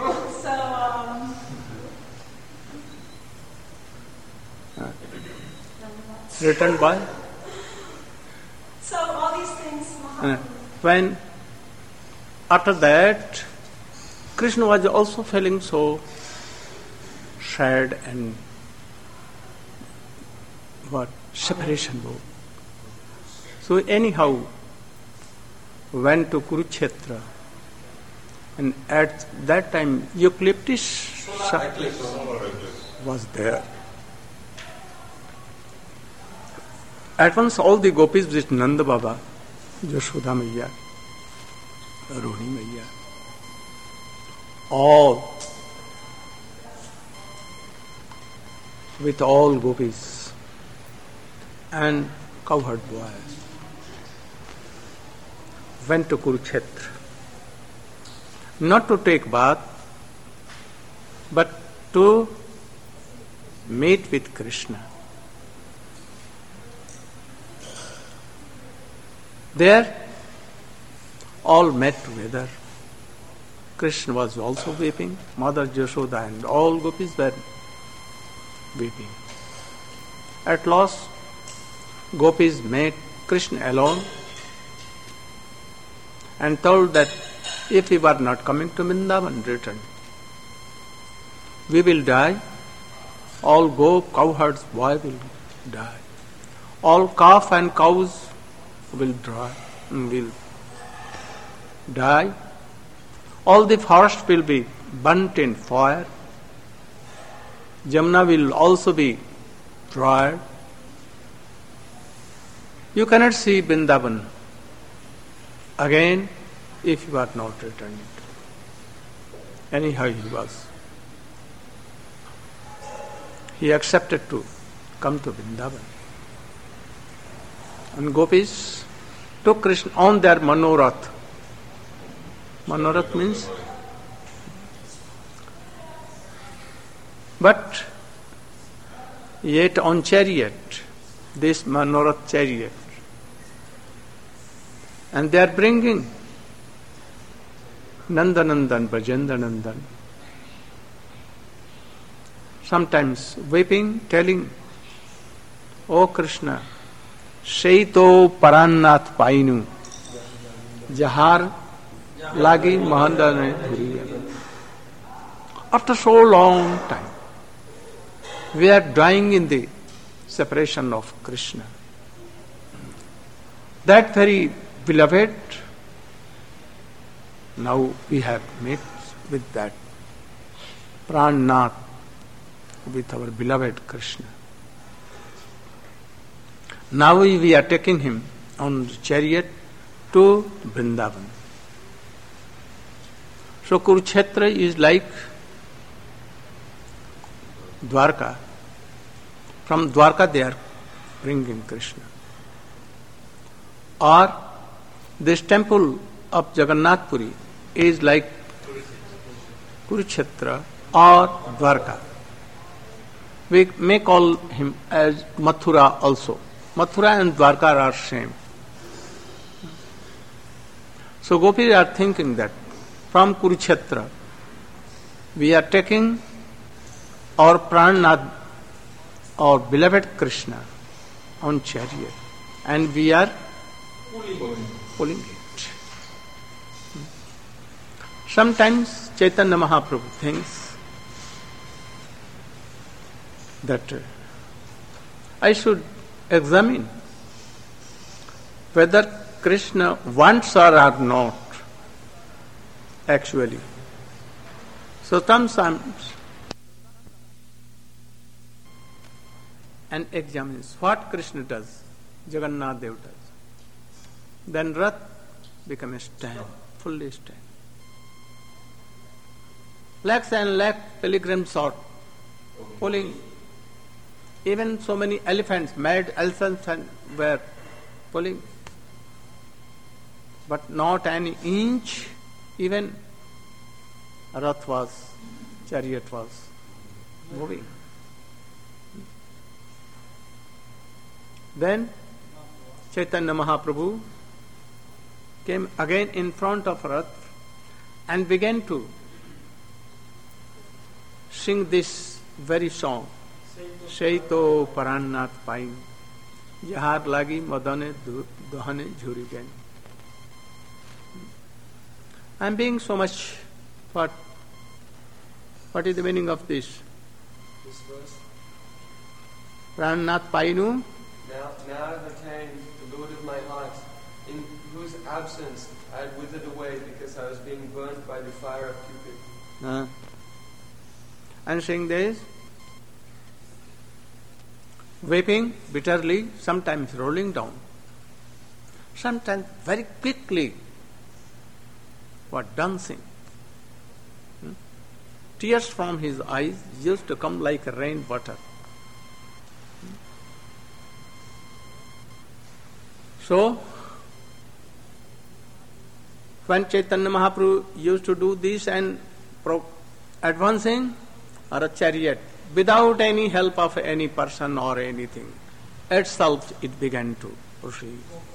Written by? So all these things. When after that, Krishna was also feeling so sad and separation. So anyhow, went to Kurukshetra, and at that time Eucalyptus was there. At once all the gopis with Nanda Baba, Yashoda Maiya, Rohini Maiya, all with all gopis, and cowherd boys, went to Kurukshetra, not to take bath, but to meet with Krishna. There, all met together. Krishna was also weeping, Mother Yashoda and all gopis were weeping. At last, gopis met Krishna alone and told that if we were not coming to Vrindavan, return, we will die. All cowherds boy will die. All calf and cows will die. All the forest will be burnt in fire. Jamuna will also be dried. You cannot see Vrindavan again if you are not returned. Anyhow he accepted to come to Vrindavan. And gopis took Krishna on their Manorath. Manorath means, but yet on chariot, this Manorath chariot. And they are bringing Nandanandan, Brajendanandan. Sometimes weeping, telling, O Krishna, Shaito Parannath Painu, Jahar Lagi Mahandane Dhuri. After so long time, we are dying in the separation of Krishna. That very beloved, now we have met with that Prannath, with our beloved Krishna. Now we are taking him on the chariot to Vrindavan. So Kurukshetra is like Dwarka. From Dwarka they are bringing Krishna. Or this temple of Jagannath Puri is like Kurukshetra or Dwarka. We may call him as Mathura also. Mathura and Dwarka are same. So gopis are thinking that from Kurukshetra we are taking our Prannath, our beloved Krishna, on chariot, and we are pulling it. Sometimes Chaitanya Mahaprabhu thinks that I should examine whether Krishna wants her or not actually. So sometimes and examines what Krishna does, Jagannath Dev does. Then Rath becomes a stand, fully stand. Lakhs and lakhs pilgrims are pulling. Even so many elephants, mad elephants were pulling. But not an inch, even Rath was, chariot was moving. Then Chaitanya Mahaprabhu came again in front of Rath and began to sing this very song. Shaito Parannath Pain, Jahar Lagi Madane Dohane Jhurigan. I am being so much what is the meaning of this? This verse. Parannath Painu. Now I have attained the Lord of my heart, in whose absence I had withered away because I was being burnt by the fire of Cupid. And saying this, weeping bitterly, sometimes rolling down, sometimes very quickly, dancing. Tears from his eyes used to come like rain water. So, when Chaitanya Mahaprabhu used to do this and advancing or a chariot without any help of any person or anything, itself it began to proceed.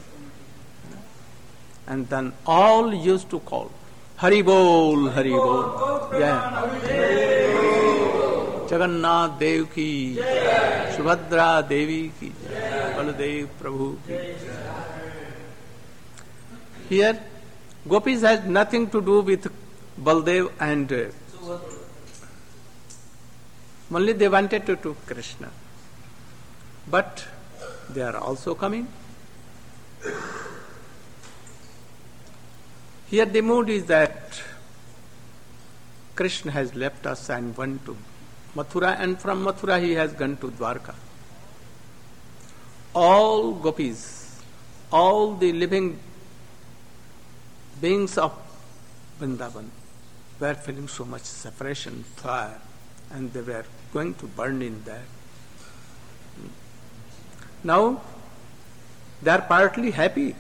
And then all used to call, Hari Bol, Hari Bol. Yeah. Jagannath Dev ki, Subhadra Devi ki, Baladev Prabhu ki. Here, Gopis has nothing to do with Baldev and only they wanted to do Krishna. But they are also coming. Here the mood is that Krishna has left us and went to Mathura, and from Mathura he has gone to Dwarka. All gopis, all the living beings of Vrindavan were feeling so much separation, fire, and they were going to burn in there. Now, they are partly happy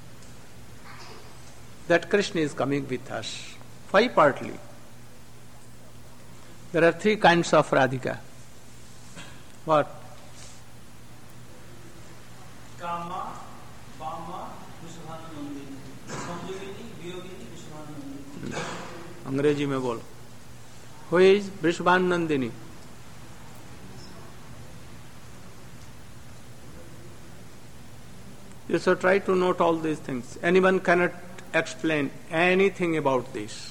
that Krishna is coming with us. Why partly? There are three kinds of Radhika. What? Kama, Bama, Vrishabhanandini. Samyogini, Viyogini, Vrishabhanandini. अंग्रेजी में बोलो. Who is Vrishabhanandini? You should try to note all these things. Anyone cannot explain anything about this.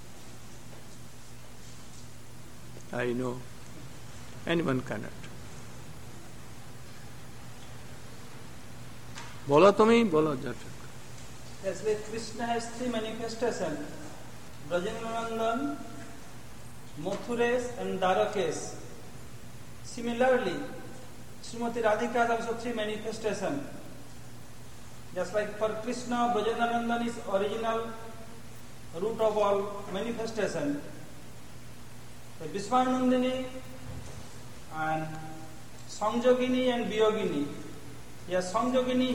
I know. Anyone cannot. बोलो तुम ही बोलो जट. Yes, like Krishna has three manifestations: Brajendraనందন, Mathuresh, and Dwarakesh. Similarly, Srimati Radhika has also three manifestations. Just like for Krishna, Brajendraనందন is original root of all manifestation. Vishwanandini and Sanjogini and Viyogini. Yes, Sanjogini,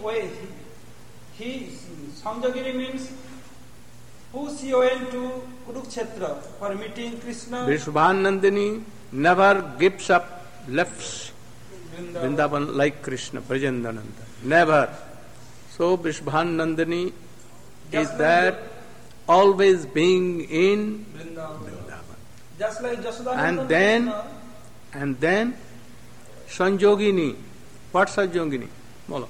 Sanjogini means who she went to Kurukshetra for meeting Krishna. Vishwanandini never gives up, left Vrindavan like Krishna, Brajendraనంద. Never. So Vishwanandini is that always being in Vrindavan. Just like Jasodananda. And then Sanjogini. What Sanjogini? Bolo.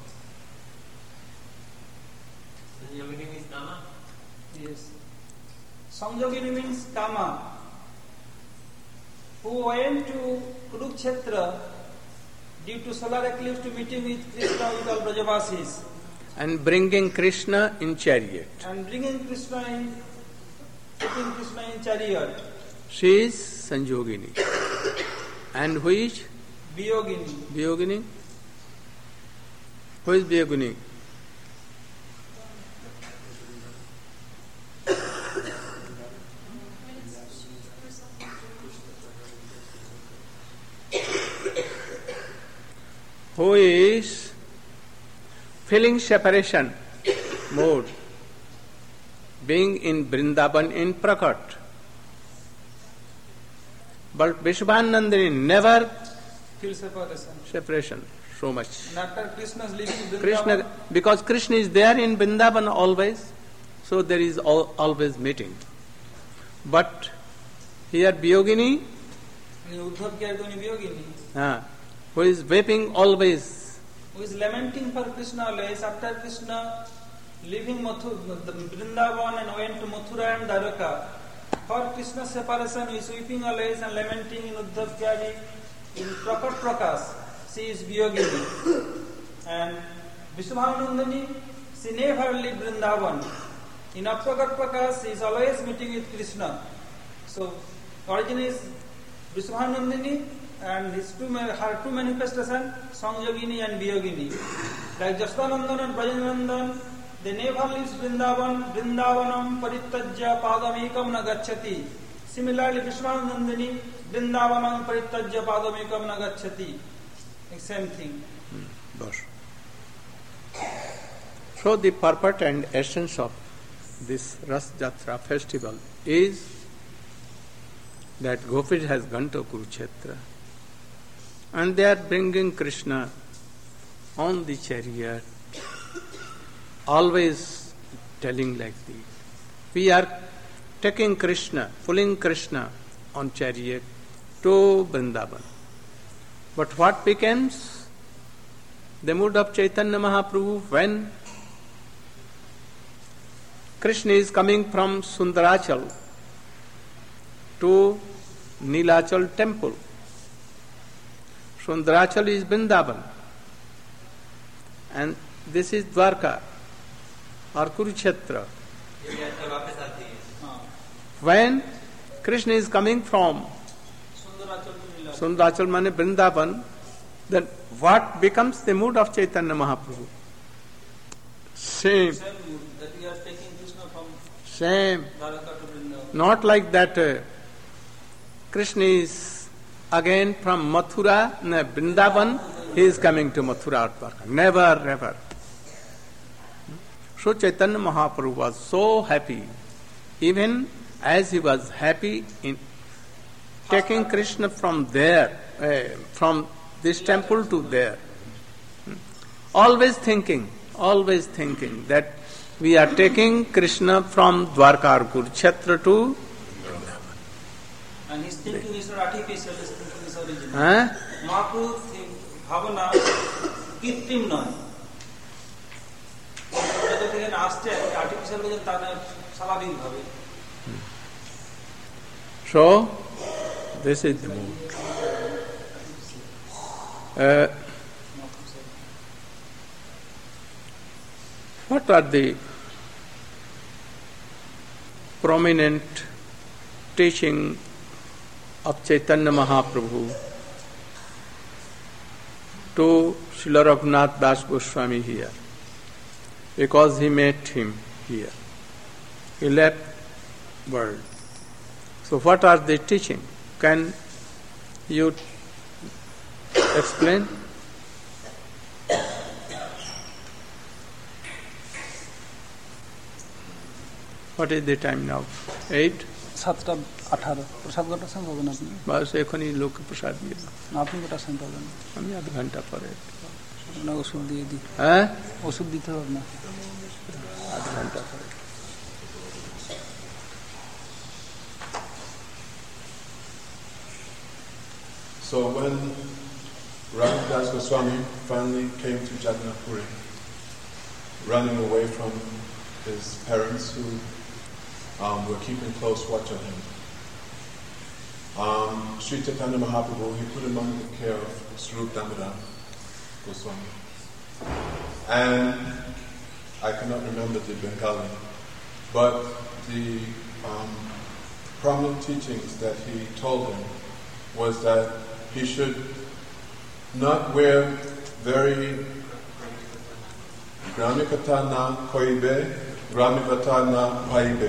Sanjogini means Kama. Yes. Sanjogini means Kama, who went to Kurukshetra due to solar eclipse to meeting with Krishna with all Brajavasis. And bringing Krishna in chariot. Taking Krishna in chariot. She is Sanjogini. And who is? Viyogini. Viyogini? Who is Viyogini? Who is feeling separation mode, being in Vrindavan in Prakat. But Vishwanandini never Feel separation so much. After Krishna's leaving Vrindavan, Krishna, because Krishna is there in Vrindavan always, so there is always meeting. But here Viyogini, who is weeping always, who is lamenting for Krishna always, after Krishna leaving Vrindavan and went to Mathura and Dwaraka. For Krishna's separation, he is weeping always and lamenting in Uddhav Kyadi, in Prakat Prakash. She is Viyogini. And Vishwanandini, she never leave Vrindavan. In Prakat Prakash, she is always meeting with Krishna. So, origin is Vishwanandini and her two manifestations, Sanjogini and Viyogini. Like Jasodanandan and Brajendraనందন, they never leave Vrindavan, Vrindavanam parittajya padamekam na gacchati. Similarly, Vishwanandini, Vrindavanam parittajya padamekam na gacchati. Same thing. So the purport and essence of this Ras Jatra festival is that Gopis has gone to Kurukshetra and they are bringing Krishna on the chariot, always telling like this. We are taking Krishna, pulling Krishna on chariot to Vrindavan. But what becomes the mood of Chaitanya Mahaprabhu when Krishna is coming from Sundarachal to Nilachal temple. Sundarachal is Vrindavan and this is Dwarka or Kurukshetra. When Krishna is coming from Sundarachal mane Vrindavan, then what becomes the mood of Chaitanya Mahaprabhu? Same. That we are taking Krishna from Same. Dwarka to Vrindavan. Not like that Krishna is again from Mathura, Vrindavan, he is coming to Mathura or Dwarka. Never, never. So Chaitanya Mahaprabhu was so happy, even as he was happy in taking Krishna from there, from this temple to there. Always thinking that we are taking Krishna from Dwarka or Kurukshetra to and his thinking is not artificial, his thinking is original. Mahaprabhu bhavana kritrim noy. যত থেকে আসছে artificial বলে তা না স্বাভাবিক ভাবে. So this is the mood. What are the prominent teaching of Chaitanya Mahaprabhu to Srila Raghunath Das Goswami here? Because he met him here. He left world. So what are they teaching? Can you explain? What is the time now? 8? 7:18 প্রসাদ কটার সময় পাবেন আপনি? বাস এখনই লোককে প্রসাদ দিয়ে দাও। আপনি কটার সময় পাবেন? আমি আধ ঘন্টা পরে। আপনাকে ওষুধ দিয়ে দিই। হ্যাঁ, ওষুধ দিতে হবে না, আধ ঘন্টা পরে। So when Raghunath Goswami finally came to Jagannath Puri, running away from his parents who were keeping close watch on him, Sri Chaitanya Mahaprabhu, he put him under the care of Swarup Damodar Goswami. And I cannot remember the Bengali, but the prominent teachings that he told him was that he should not wear very Gramikata na koibe, Gramikata na paibe.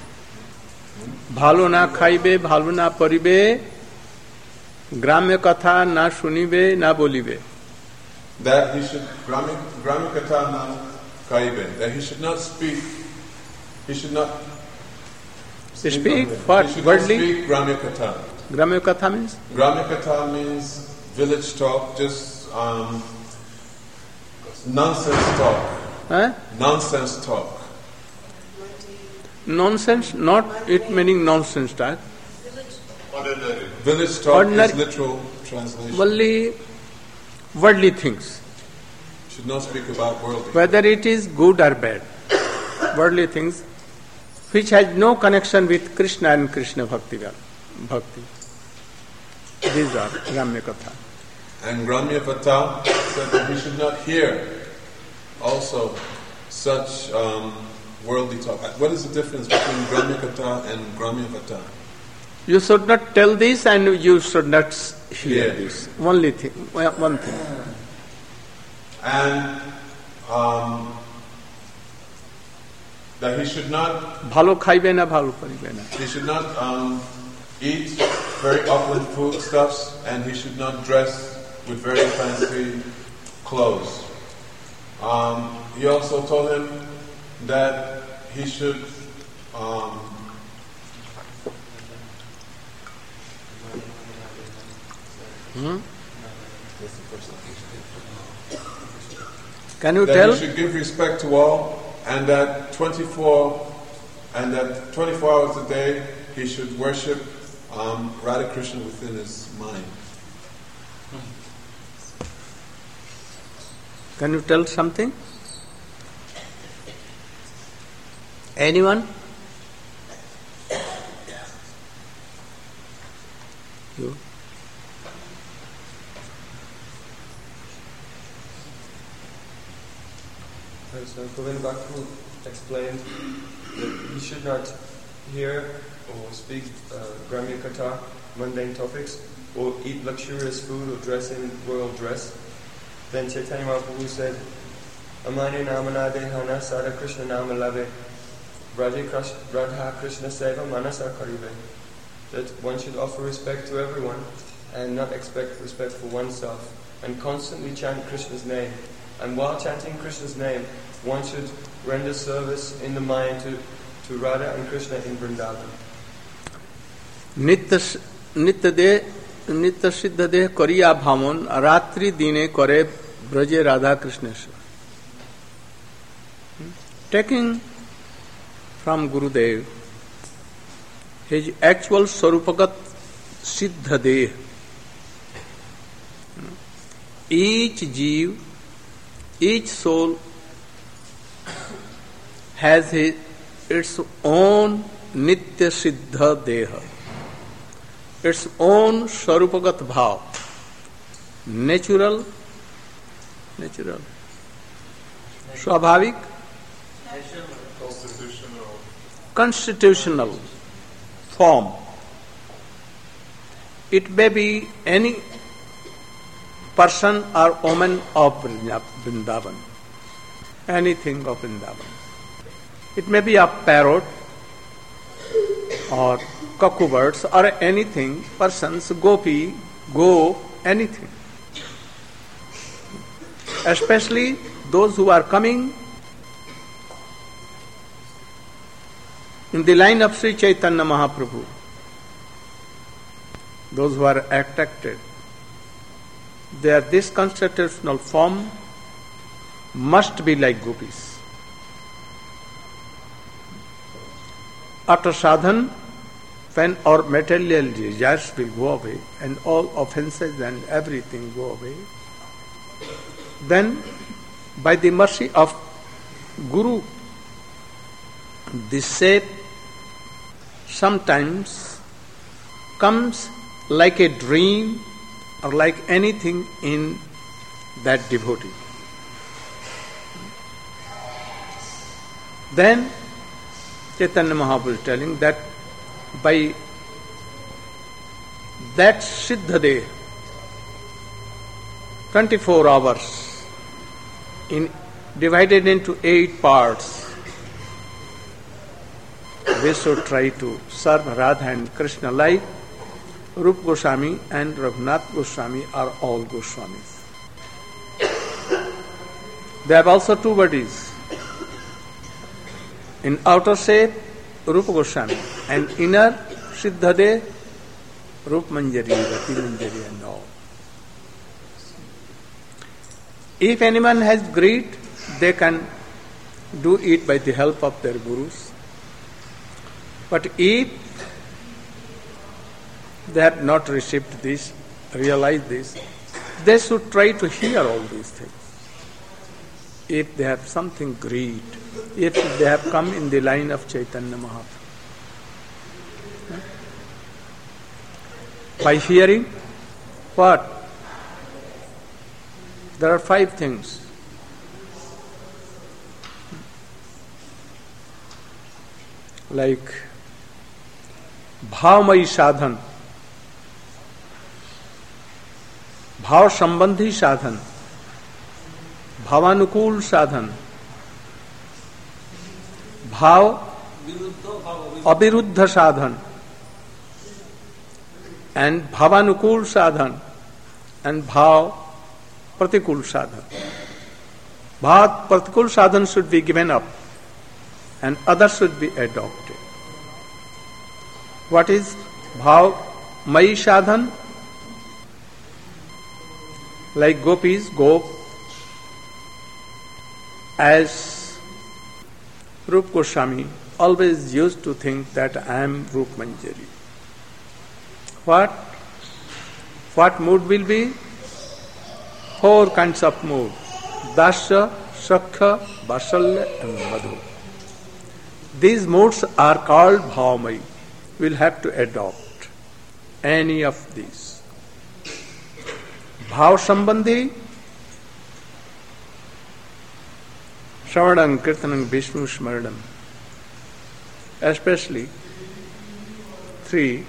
ভালো না খাইবে, ভালো না পরিবে, গ্রামে কথা না শুনিবে না বলিবে। That he should Gramikata na kaibe. That he should not speak. He should not speak what? He should Wordly? not speak Gramikata. Gramikatha means? Gramikata means village talk, just nonsense talk. Nonsense talk. Nonsense, not it meaning nonsense talk. Ordinary. Village talk Ordinary. is literal translation. Only worldly things. Should not speak about worldly. Whether it is good or bad. Worldly things which has no connection with Krishna and Krishna Bhakti. These are Gramya Katha. And Gramya Vata said that we should not hear also such worldly talk. What is the difference between Gramya Katha and Gramya Vata? You should not tell this and you should not hear Yeah. this. Only thing, one thing. And that he should not ভালো খাইবে না, ভালো করিবে না। He should not eat very opulent foodstuffs, and he should not dress with very fancy clothes. He also told him that he should Can you that tell? he should give respect to all, and that 24 hours a day he should worship Radha Krishna within his mind. Can you tell something? Anyone? You? So Govind Bhatta explained that he should not hear or speak Gramya Katha, mundane topics, or eat luxurious food or dress in royal dress. Then Chaitanya Mahaprabhu said, Amani namana dehana sada Krishna nama lave, Radha Krishna seva manasa karive. That one should offer respect to everyone and not expect respect for oneself, and constantly chant Krishna's name. And while chanting Krishna's name, one should render service in the mind to Radha and Krishna in Vrindavan. नित्य सिद्ध देह करिया भामन रात्रि दिने करे ब्रजे Radha Krishneshwar. Taking from Gurudev his actual Swarupagat Siddha Deh, each jeev, each soul has its own Nitya Siddha Deha, its own Swarupagat Bhav, natural, Swabhavik, constitutional form. It may be any person or woman of Vrindavan, anything of Vrindavan. It may be a parrot or cuckoo-birds or anything, persons, gopi, go, anything. Especially those who are coming in the line of Sri Chaitanya Mahaprabhu, those who are attracted, this constitutional form must be like gopis. After sadhan, when our material desires will go away and all offenses and everything go away, then by the mercy of Guru, this shape sometimes comes like a dream or like anything in that devotee. Then Chaitanya Mahaprabhu is telling that by that Siddha Day, 24 hours, divided into 8 parts, we should try to serve Radha and Krishna like Rupa Goswami and Raghunath Goswami are all Goswamis. They have also 2 bodies. In outer shape, Rupa Goswami, and inner Siddhade, Rupa Manjari, Rati Manjari and all. If anyone has greed, they can do it by the help of their gurus. But if they have not received this, realized this, they should try to hear all these things. If they have something greed, if they have come in the line of Chaitanya Mahaprabhu. By hearing, what? There are 5 things. Like Bhavmayi sadhan, Bhav Sambandhi sadhan, Bhavanukul sadhan, Bhav Abhiruddha sadhan, and Bhavanukul sadhan, and Bhav Pratikul sadhan. Bhavat Pratikul sadhan should be given up and others should be adopted. What is Bhav Mai sadhan? Like gopis, gop, as Rup Goswami always used to think that I am Rup Manjari. What mood will be? 4 kinds of mood. Dasya, Sakha, Vasalya and Madhu. These moods are called Bhavamai. We will have to adopt any of these. Bhav Sambandhi, Shravanam, Kirtanam, Vishnu Smaranam. Especially 3.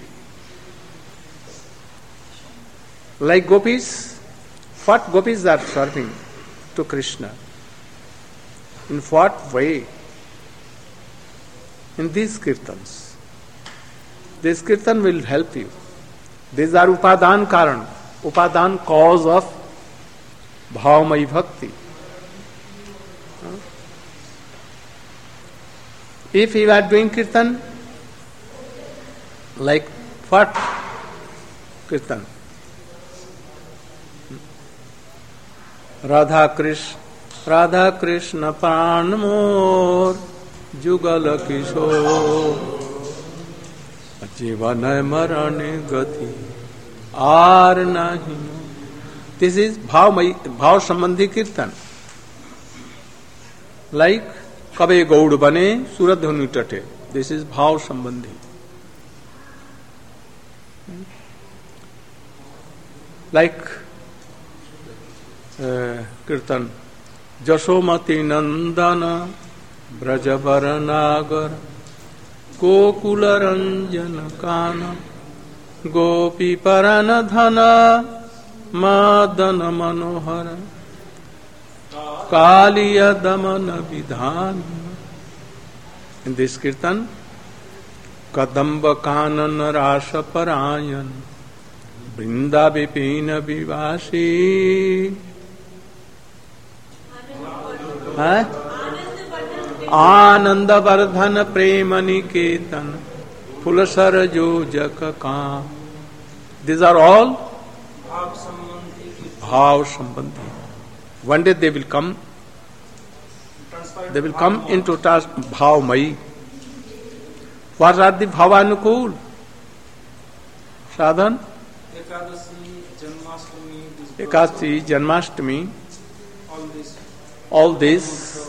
Like gopis, what gopis are serving to Krishna? In what way? In these kirtans. This kirtan will help you. These are upadan karan, upadan cause of bhavamai bhakti. If you are doing kirtan, like what kirtan? Radha Krishna Pran Mor Jugal Kishore Jivanay Marane Gati Ar Nahi. This is Bhav Sambandhi Kirtan. Like Kabe Gaud Bane Suradhanu Tate. This is Bhav Sambandhi. Like Kirtan Jasomati Nandana Brajabaranagar Gokula Ranjana Kana Gopi Paranadhana Madana Manohara Kaliya Damana Vidhana. In this Kirtan Kadamba Kanan Rasa Parayan Vrinda Vipina Vivasi Ananda Vardhana Premani Ketan Pulasara Jojaka Kam. These are all Bhav Sambandhi. One day they will come into task Bhavamai. What are the Bhavanukul? Sadhan? Ekadasi, Janmashtami, all this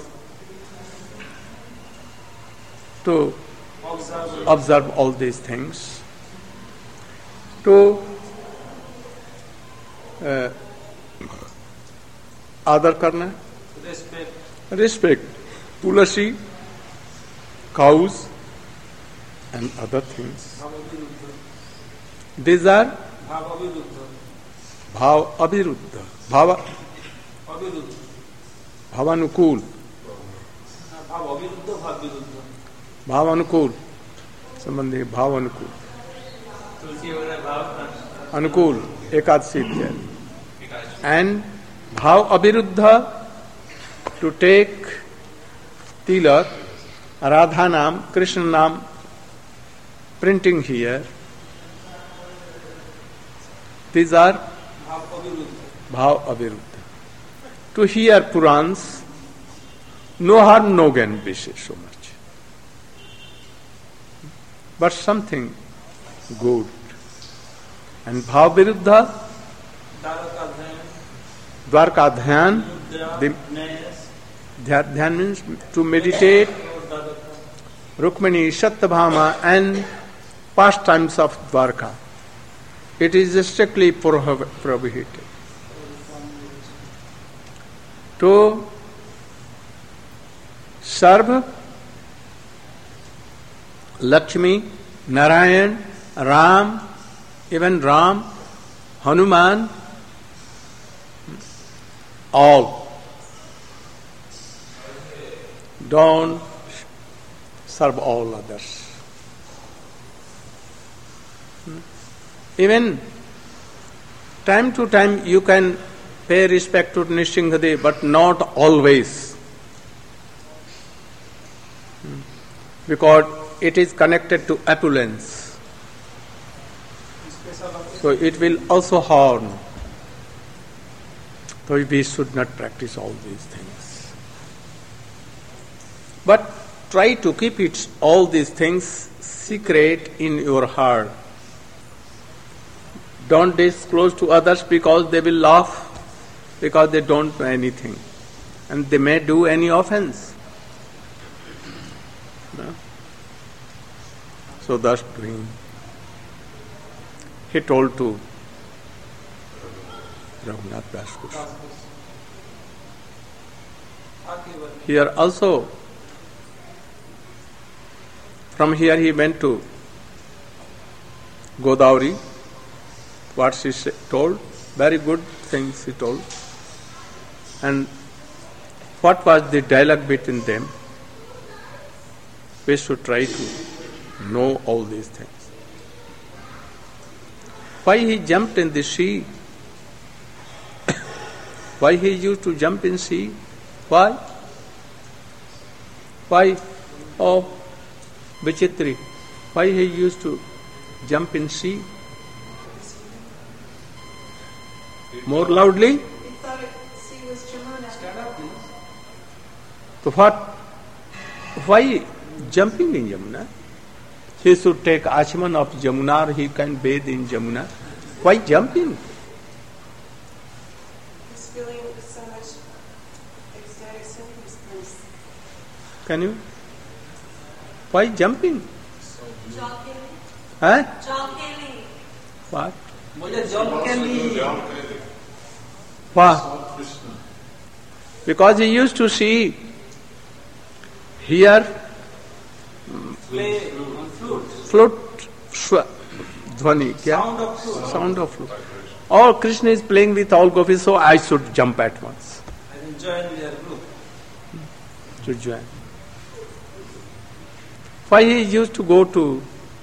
to observe all these things, to adar karna, respect tulasi, cows and other things. These are Bhav Abhiruddha, Bhavanukul, Bhavanukul, Sambandhi Bhavanukul, Anukul, Ekadasi, and Bhav Abhiruddha, to take Tilak, Radha Nam, Krishna Nam, printing here. These are Bhav Abhiruddha. To hear Purans, no harm, no gain, so much. But something good. And Bhav Abhiruddha, Dwarka Dhyan, Dhyan means to meditate, Rukmini, Satyabhama and pastimes of Dwarka. It is strictly prohibited. To serve Lakshmi, Narayan, Ram, even Ram, Hanuman, all. Don't serve all others. Even time to time you can pay respect to Nrsimhadev, but not always. Because it is connected to opulence. So it will also harm. So we should not practice all these things. But try to keep all these things secret in your heart. Don't disclose to others because they will laugh, because they don't know anything. And they may do any offense. No? So thus doing. He told to Raghunath Das Goswami. Here also, from here he went to Godavari. What she told, very good things he told. And what was the dialogue between them? We should try to know all these things. Why he jumped in the sea? Why he used to jump in sea? Why? Why? Oh, Vichitri. Why he used to jump in sea? More loudly? He thought sea was Jamuna. So what? Why jumping in Jamuna? He should take Achman of Jamuna, or he can bathe in Jamuna. Why jumping? He's feeling with so much ecstatic synchronicity. Can you? Why jumping? Jogging. Huh? Jogging. What? बोले job के लिए Why? Because he used to see, hear, play flute, dhvani, kya? sound of flute. Sound of flute. Or Krishna is playing with all gopis, so I should jump at once and join their group. to join. Why he used to go to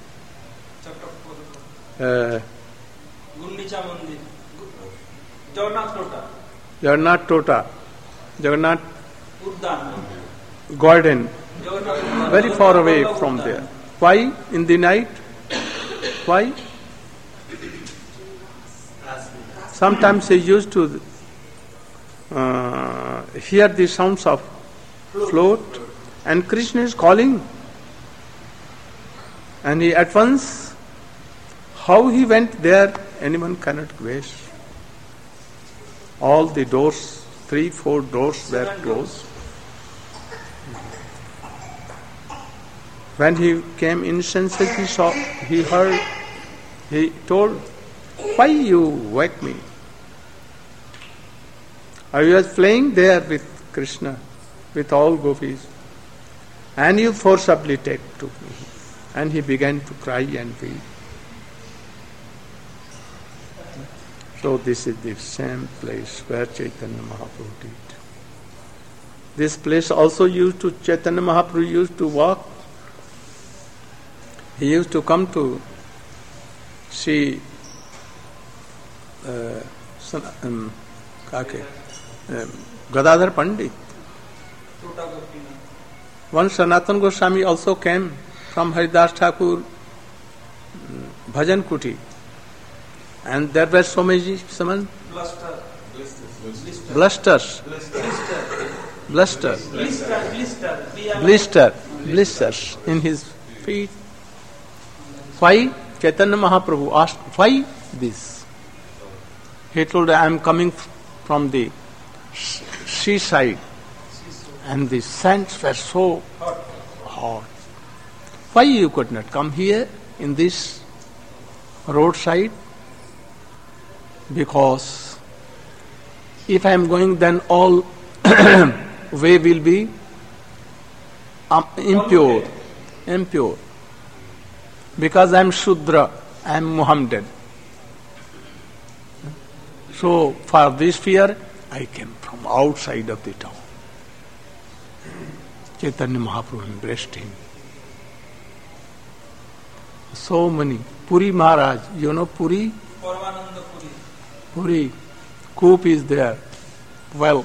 Gundicha Mandir, Jagannath Tota, Jagannath Tota, Jagannath Uddan, garden, Jagannath very far away Uddan. from there. Why in the night? Why? Sometimes he used to hear the sounds of flute, and Krishna is calling. And he at once, how he went there, anyone cannot guess. All the doors, 3-4 doors were closed. When he came insensate, he saw, he heard, he told, why you wake me? I was playing there with Krishna, with all gopis, and you forcibly take to me. And he began to cry and weep. So this is the same place where Chaitanya Mahaprabhu did. This place also Chaitanya Mahaprabhu used to walk. He used to come to see Gadadhar Pandit. Once Sanatana Goswami also came from Haridas Thakur Bhajan Kuti, and there were so many blisters in his feet. Why? Chaitanya Mahaprabhu asked, why this? He told, I am coming from the seaside, and the sands were so hot. Why you could not come here in this roadside? Because if I am going, then all way will be impure. Because I am Shudra, I am Muhammadan. So for this fear, I came from outside of the town. Chaitanya Mahaprabhu embraced him. So many. Puri Maharaj, you know Puri? Paramananda Puri. Puri. coop is there, well,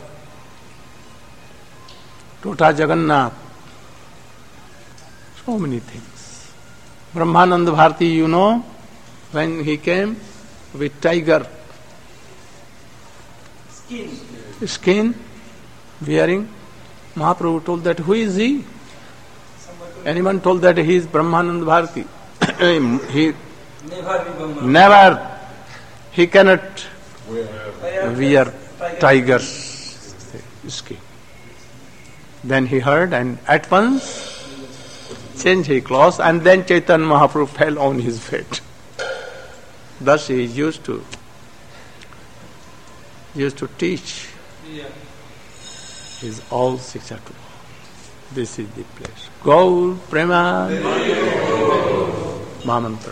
Tota Jagannath, so many things. Brahmananda Bharati, you know, when he came with tiger skin wearing, Mahaprabhu told that, who is he? Anyone told that he is Brahmananda Bharati? He never, he cannot wear tiger skin. Then he heard and at once changed his clothes, and then Chaitanya Mahaprabhu fell on his feet. Thus he used to teach his all Shiksha to. This is the place. Gaur Prema Mahamantra.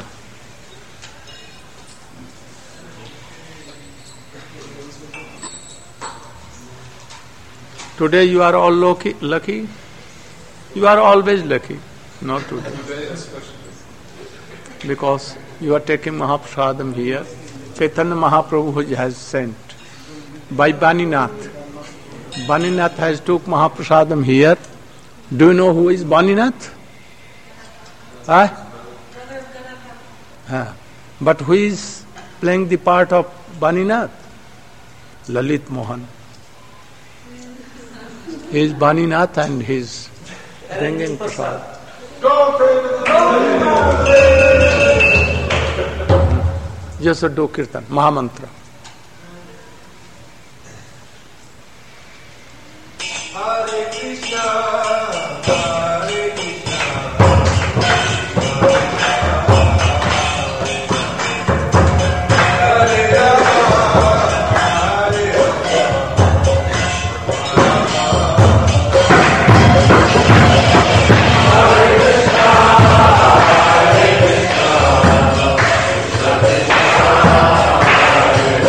Today you are all lucky. You are always lucky, not today. Because you are taking Mahaprasadam here. Chaitanya Mahaprabhu has sent by Baninath. Baninath has took Mahaprasadam here. Do you know who is Baninath? But who is playing the part of Baninath? Lalit Mohan. He is Baninath and he is bringing prasad. Just do kirtan, Mahamantra. Hare Krishna, Hare Hare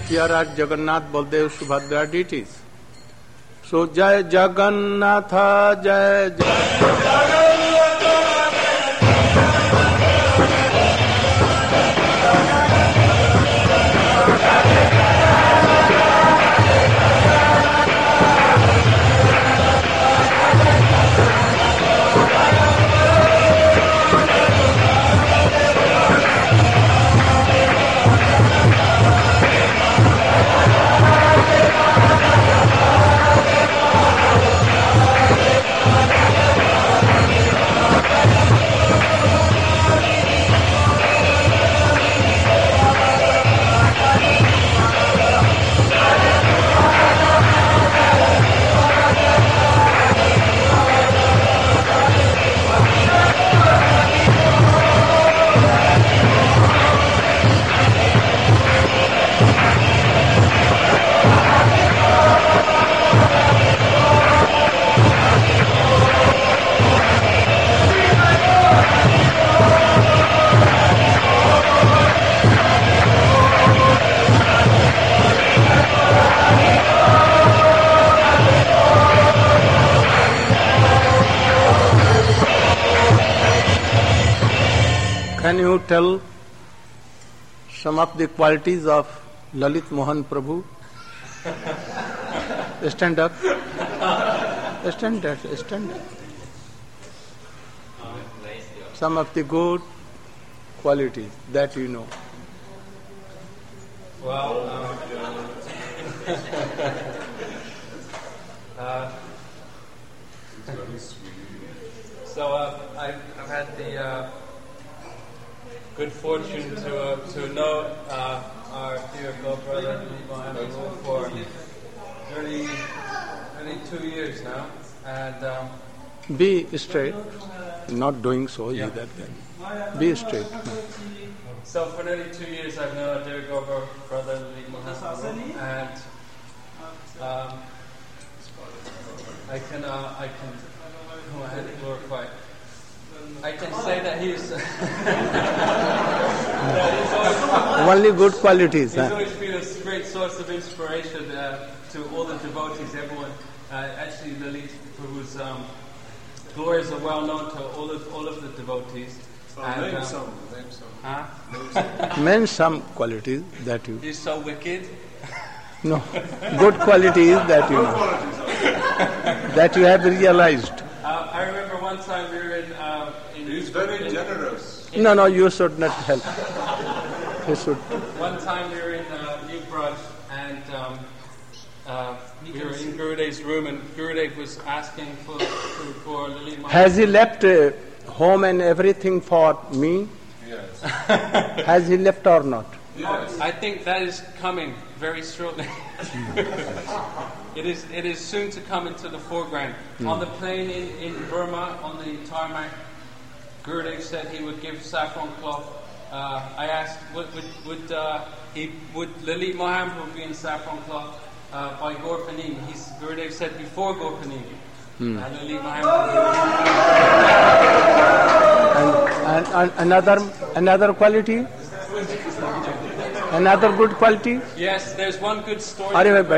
Here are Jagannath, Baldev, Subhadra deities. So Jai Jagannatha, Jai Jai. Can you tell some of the qualities of Lalit Mohan Prabhu? Stand up. Stand up. Stand up. Some of the good qualities that you know. Well, I've had the good fortune to know our dear god-brother Mohan Prabhu for nearly 2 years now, and be straight. Not doing so either. Be straight. So for nearly 2 years I've known our dear god-brother Mohan Prabhu, and I can go ahead and glorify. I can say that he's only good qualities. He's always been a great source of inspiration to all the devotees, everyone. Actually, Lalit Prabhu's glories are well known to all of the devotees. Name some. Huh? Name some qualities that you. He's so wicked. No, good qualities that you know, that you have realized. I remember one time we were in He's very generous. No, you should not help. You should. One time we were in New Braj, and we were in Gurudev's room, and Gurudev was asking for Lalit Maharaj. Has he left home and everything for me? Yes. Has he left or not? Yes. I think that is coming very shortly. It is soon to come into the foreground. On the plane in Burma, on the tarmac, Gurudev said he would give saffron cloth. I asked, would Lalit Mohan Prabhu be in saffron cloth by Gaur Panim? Gurudev said before Gaur Panim. Lalit Mohan Prabhu. And another quality. Another good quality? Yes, there's one good story.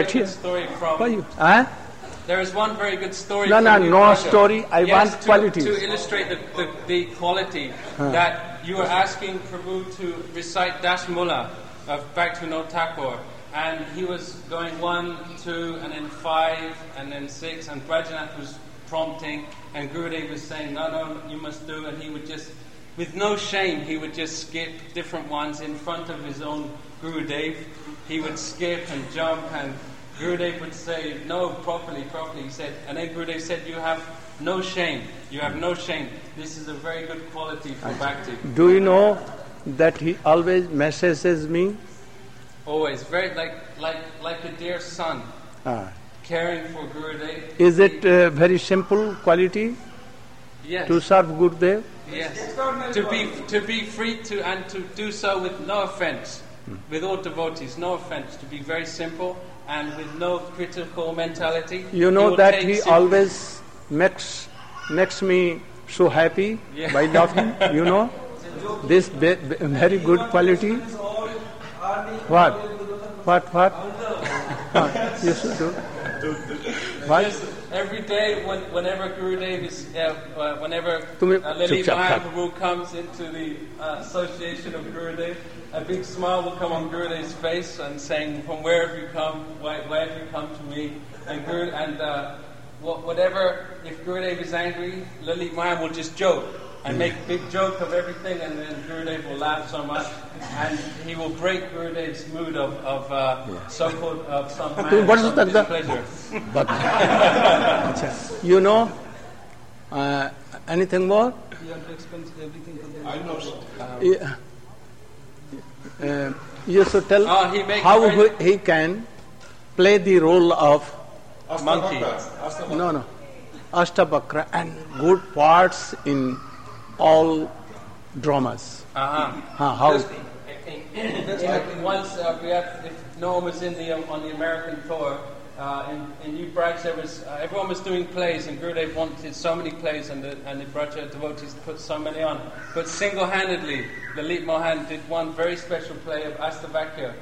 There is one very good story. No story. I want qualities. To illustrate the quality that you were asking Prabhu to recite Das Mula of Bhaktivinoda Thakur, and he was going 1, 2, and then 5, and then 6, and Brajanath was prompting, and Gurudev was saying, no, you must do, and he would just, with no shame, he would just skip different ones in front of his own Gurudev. He would skip and jump, and Gurudev would say, no, properly. He said, and then Gurudev said, you have no shame. You have no shame. This is a very good quality for Bhakti. Do you know that he always messages me? Always, very like a dear son, caring for Gurudev. Is it a very simple quality? Yes. To serve Gurudev? Yes. To be free and to do so with no offense, with all devotees, no offense. To be very simple and with no critical mentality. You know that he always makes me so happy by laughing. You know this very good quality. What? What? You should do. What? Just every day, whenever Gurudev is, whenever Tumi- Lalit Chup-chap. Mahaprabhu comes into the association of Gurudev, a big smile will come on Gurudev's face and saying, "From where have you come? Why have you come to me?" And whatever, if Gurudev is angry, Lalit Maharaj will just joke and make a big joke of everything, and then Gurudev will laugh so much, and he will break Gurudev's mood of so-called of some man What is of that? displeasure. But you know anything more? You have to explain everything to them. I know. You should tell he makes how very- he can play the role of Monkey. no Ashtabakra and good parts in all dramas. How? Once if no one was on the American tour, in New Branch there was everyone was doing plays, and Gurudev wanted so many plays, and the Braja devotees put so many on. But single-handedly, Lalit Mohan did one very special play of Astavakya,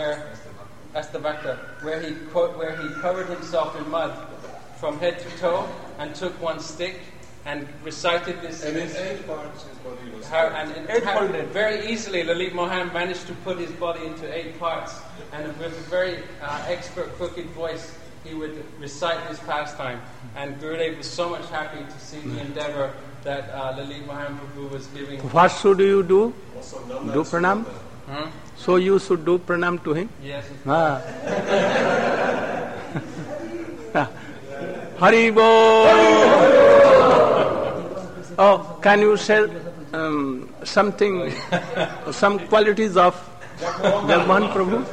where he covered himself in mud from head to toe and took one stick and recited this. And in 8 parts his body was. Very easily, Lalit Mohan managed to put his body into 8 parts, and with a very expert, crooked voice, he would recite his pastime. And Gurudev was so much happy to see the endeavor that Lalit Mohan Prabhu was giving. What should you do? Do pranam? So you should do pranam to him? Yes. Hari Bol! Oh, can you say something, some qualities of Jagmohan Prabhu?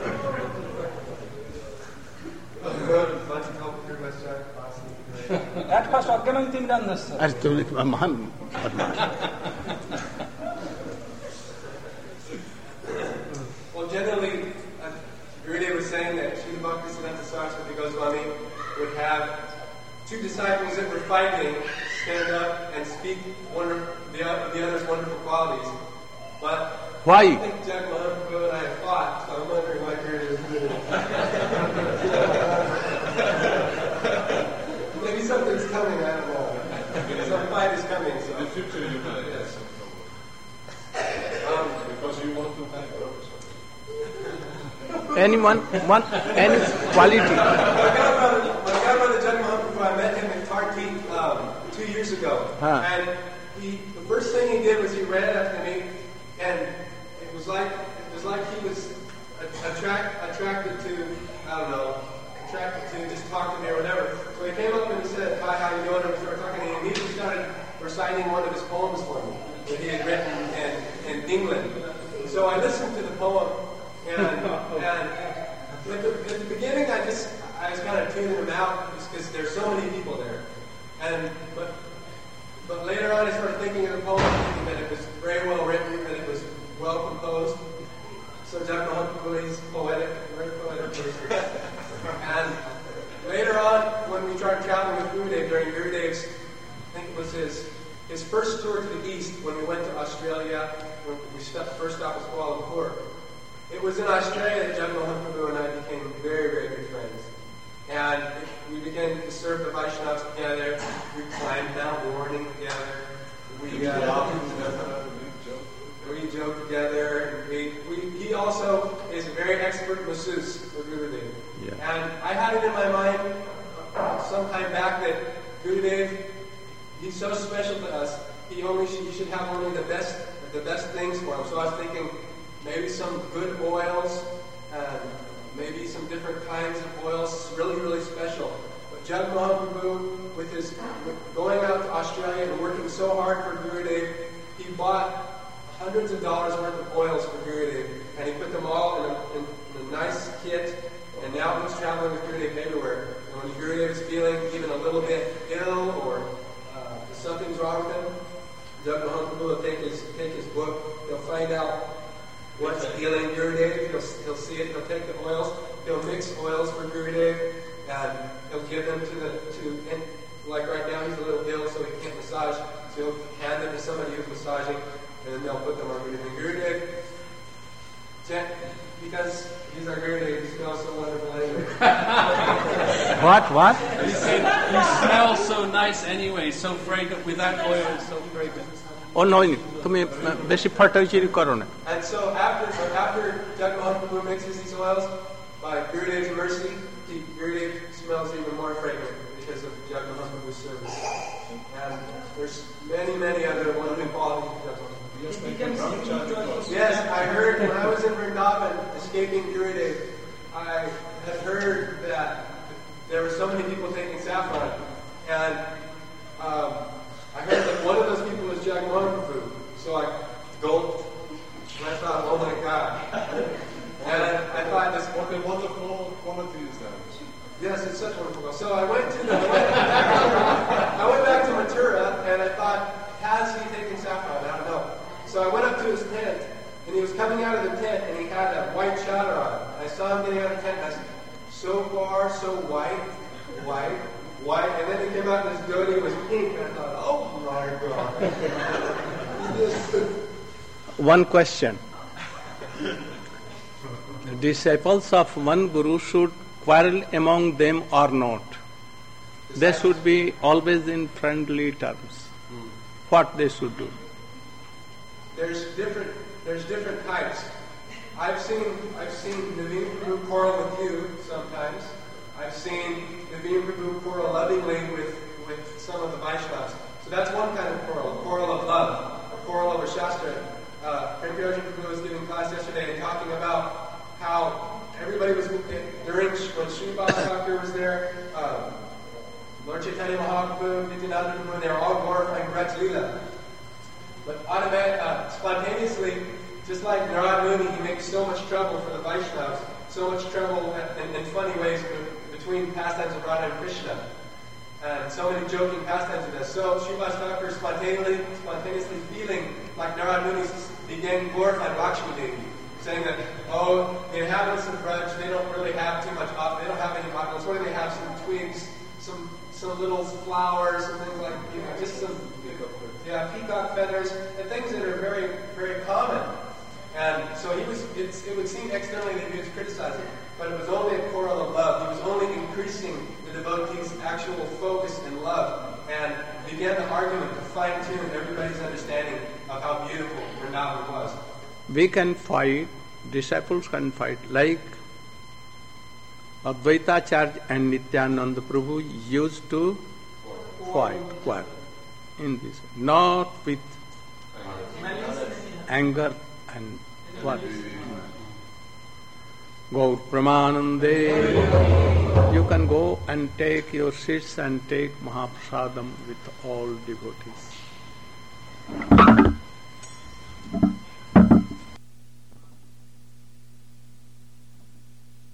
At first, অজ্ঞান তিন run ধরছে। As to Mahan. Well, generally, Gurudev was saying that Srila Bhaktisiddhanta Saraswati Goswami would have 2 disciples that were fighting stand up and speak the other's wonderful qualities. But Why? I think Jagmohan Prabhu and I have fought, so I'm wondering why Gurudev is doing it. Maybe something's coming, I don't know. Some fight is coming. So. In the future you might have some trouble. Because you want to have purpose. Any quality? My godbrother Jagmohan Prabhu, I met him in Tarki 2 years ago. And the first thing he did was he ran up to me, and it was like he was attracted to, I don't know, just talk to me or whatever. So he came up and he said, "Hi, how you doing?" And we started talking, and he immediately started reciting one of his poems for me that he had written in England. So I listened to the poem, and at the beginning I was kind of tuning him out because there's so many people there. But later on I started thinking of the poem, thinking that it was very well written, that it was well composed. So Jagmohan Prabhu is poetic, very poetic person. And later on, when we started traveling with Gurudev during Gurudev's, I think it was his first tour to the east, when we went to Australia, when first stop was Kuala Lumpur. It was in Australia that Jagmohan Prabhu and I became very, very good friends. And we began to serve the Vaishnavas together. We climbed Mount Warning together. We joked together. He also is a very expert masseuse for Gurudev. Yeah. And I had it in my mind some time back that Gurudev, he's so special to us. He should have only the best things for him. So I was thinking maybe some good oils, and maybe some different kinds of oils, really, really special. But Jagmohan Prabhu, with going out to Australia and working so hard for Gurudev, he bought hundreds of dollars worth of oils for Gurudev, and he put them all in a nice kit, and now he's traveling with Gurudev everywhere. And when Gurudev is feeling even a little bit ill or something's wrong with him, Jagmohan Prabhu will take his book, he'll find out what's healing Gurudev, he'll see it, he'll take the oils, he'll mix oils for Gurudev, and he'll give them and like right now he's a little ill so he can't massage, so he'll hand them to somebody who's massaging, and then they'll put them on Gurudev. because he's our Gurudev, he smells so wonderful anyway. What? He said, you smell so nice anyway, so fragrant, without oil, it's so fragrant. ও নয় তুমি বেশি ফার্টাইজারি করো না And so after Jagmohan Prabhu mixes these oils, by Gurudev's mercy, Gurudev smells even more fragrant because of Jagmohan Prabhu's service. And there's many other wonderful qualities of Jagmohan Prabhu. Yes, I heard when I was in Vrindavan escaping Gurudev, I had heard that there were so many people taking saffron, and I heard that one of those people was Jagmohan Prabhu. So I gulped, and I thought, oh my God. And I thought this wonderful quality is that. Yes, it's such wonderful. So I went back to Mathura, and I thought, has he taken saffron? I don't know. So I went up to his tent, and he was coming out of the tent, and he had a white chadar on. And I saw him getting out of the tent, and I said, so far, so white, and then he came out and his dhoti was pink, and I thought, oh my God. One question. The disciples of one guru should quarrel among them or not? They should be always in friendly terms. What they should do? There's different types. I've seen Naveen Prabhu quarrel with you sometimes. I've seen Naveen Prabhu quarrel lovingly with some of the Vaishnavas. So that's one kind of quarrel of love, a quarrel over Shastra. Prabhupada Prabhu was giving class yesterday and talking about how everybody was, during when Srivas Thakur was there, Lord Chaitanya Mahaprabhu, Nityananda Prabhu, they were all glorifying Braj Leela. But spontaneously, just like Narad Muni, he makes so much trouble for the Vaishnavas, so much trouble in funny ways between pastimes of Radha and Krishna. And so many joking pastimes with us. So Srivas Thakur spontaneously feeling like Narad Muni began glorifying Lakshmi Devi, saying that, the inhabitants of Braj, they don't really have too much they don't have any opulence. What do they have? Some twigs, some little flowers, some things like, just some peacock feathers, and things that are very, very common. And so it would seem externally that he was criticizing, but it was only a quarrel of love. He was only increasing the devotees' actual focus and love, and began the argument to fine-tune everybody's understanding of how beautiful Vrindavan was. We can fight, disciples can fight, like Advaitacharya and Nityananda Prabhu used to fight, quarrel in this, not with anger and what? Gaur Pramanande. You can go and take your seats and take Mahaprasadam with all devotees.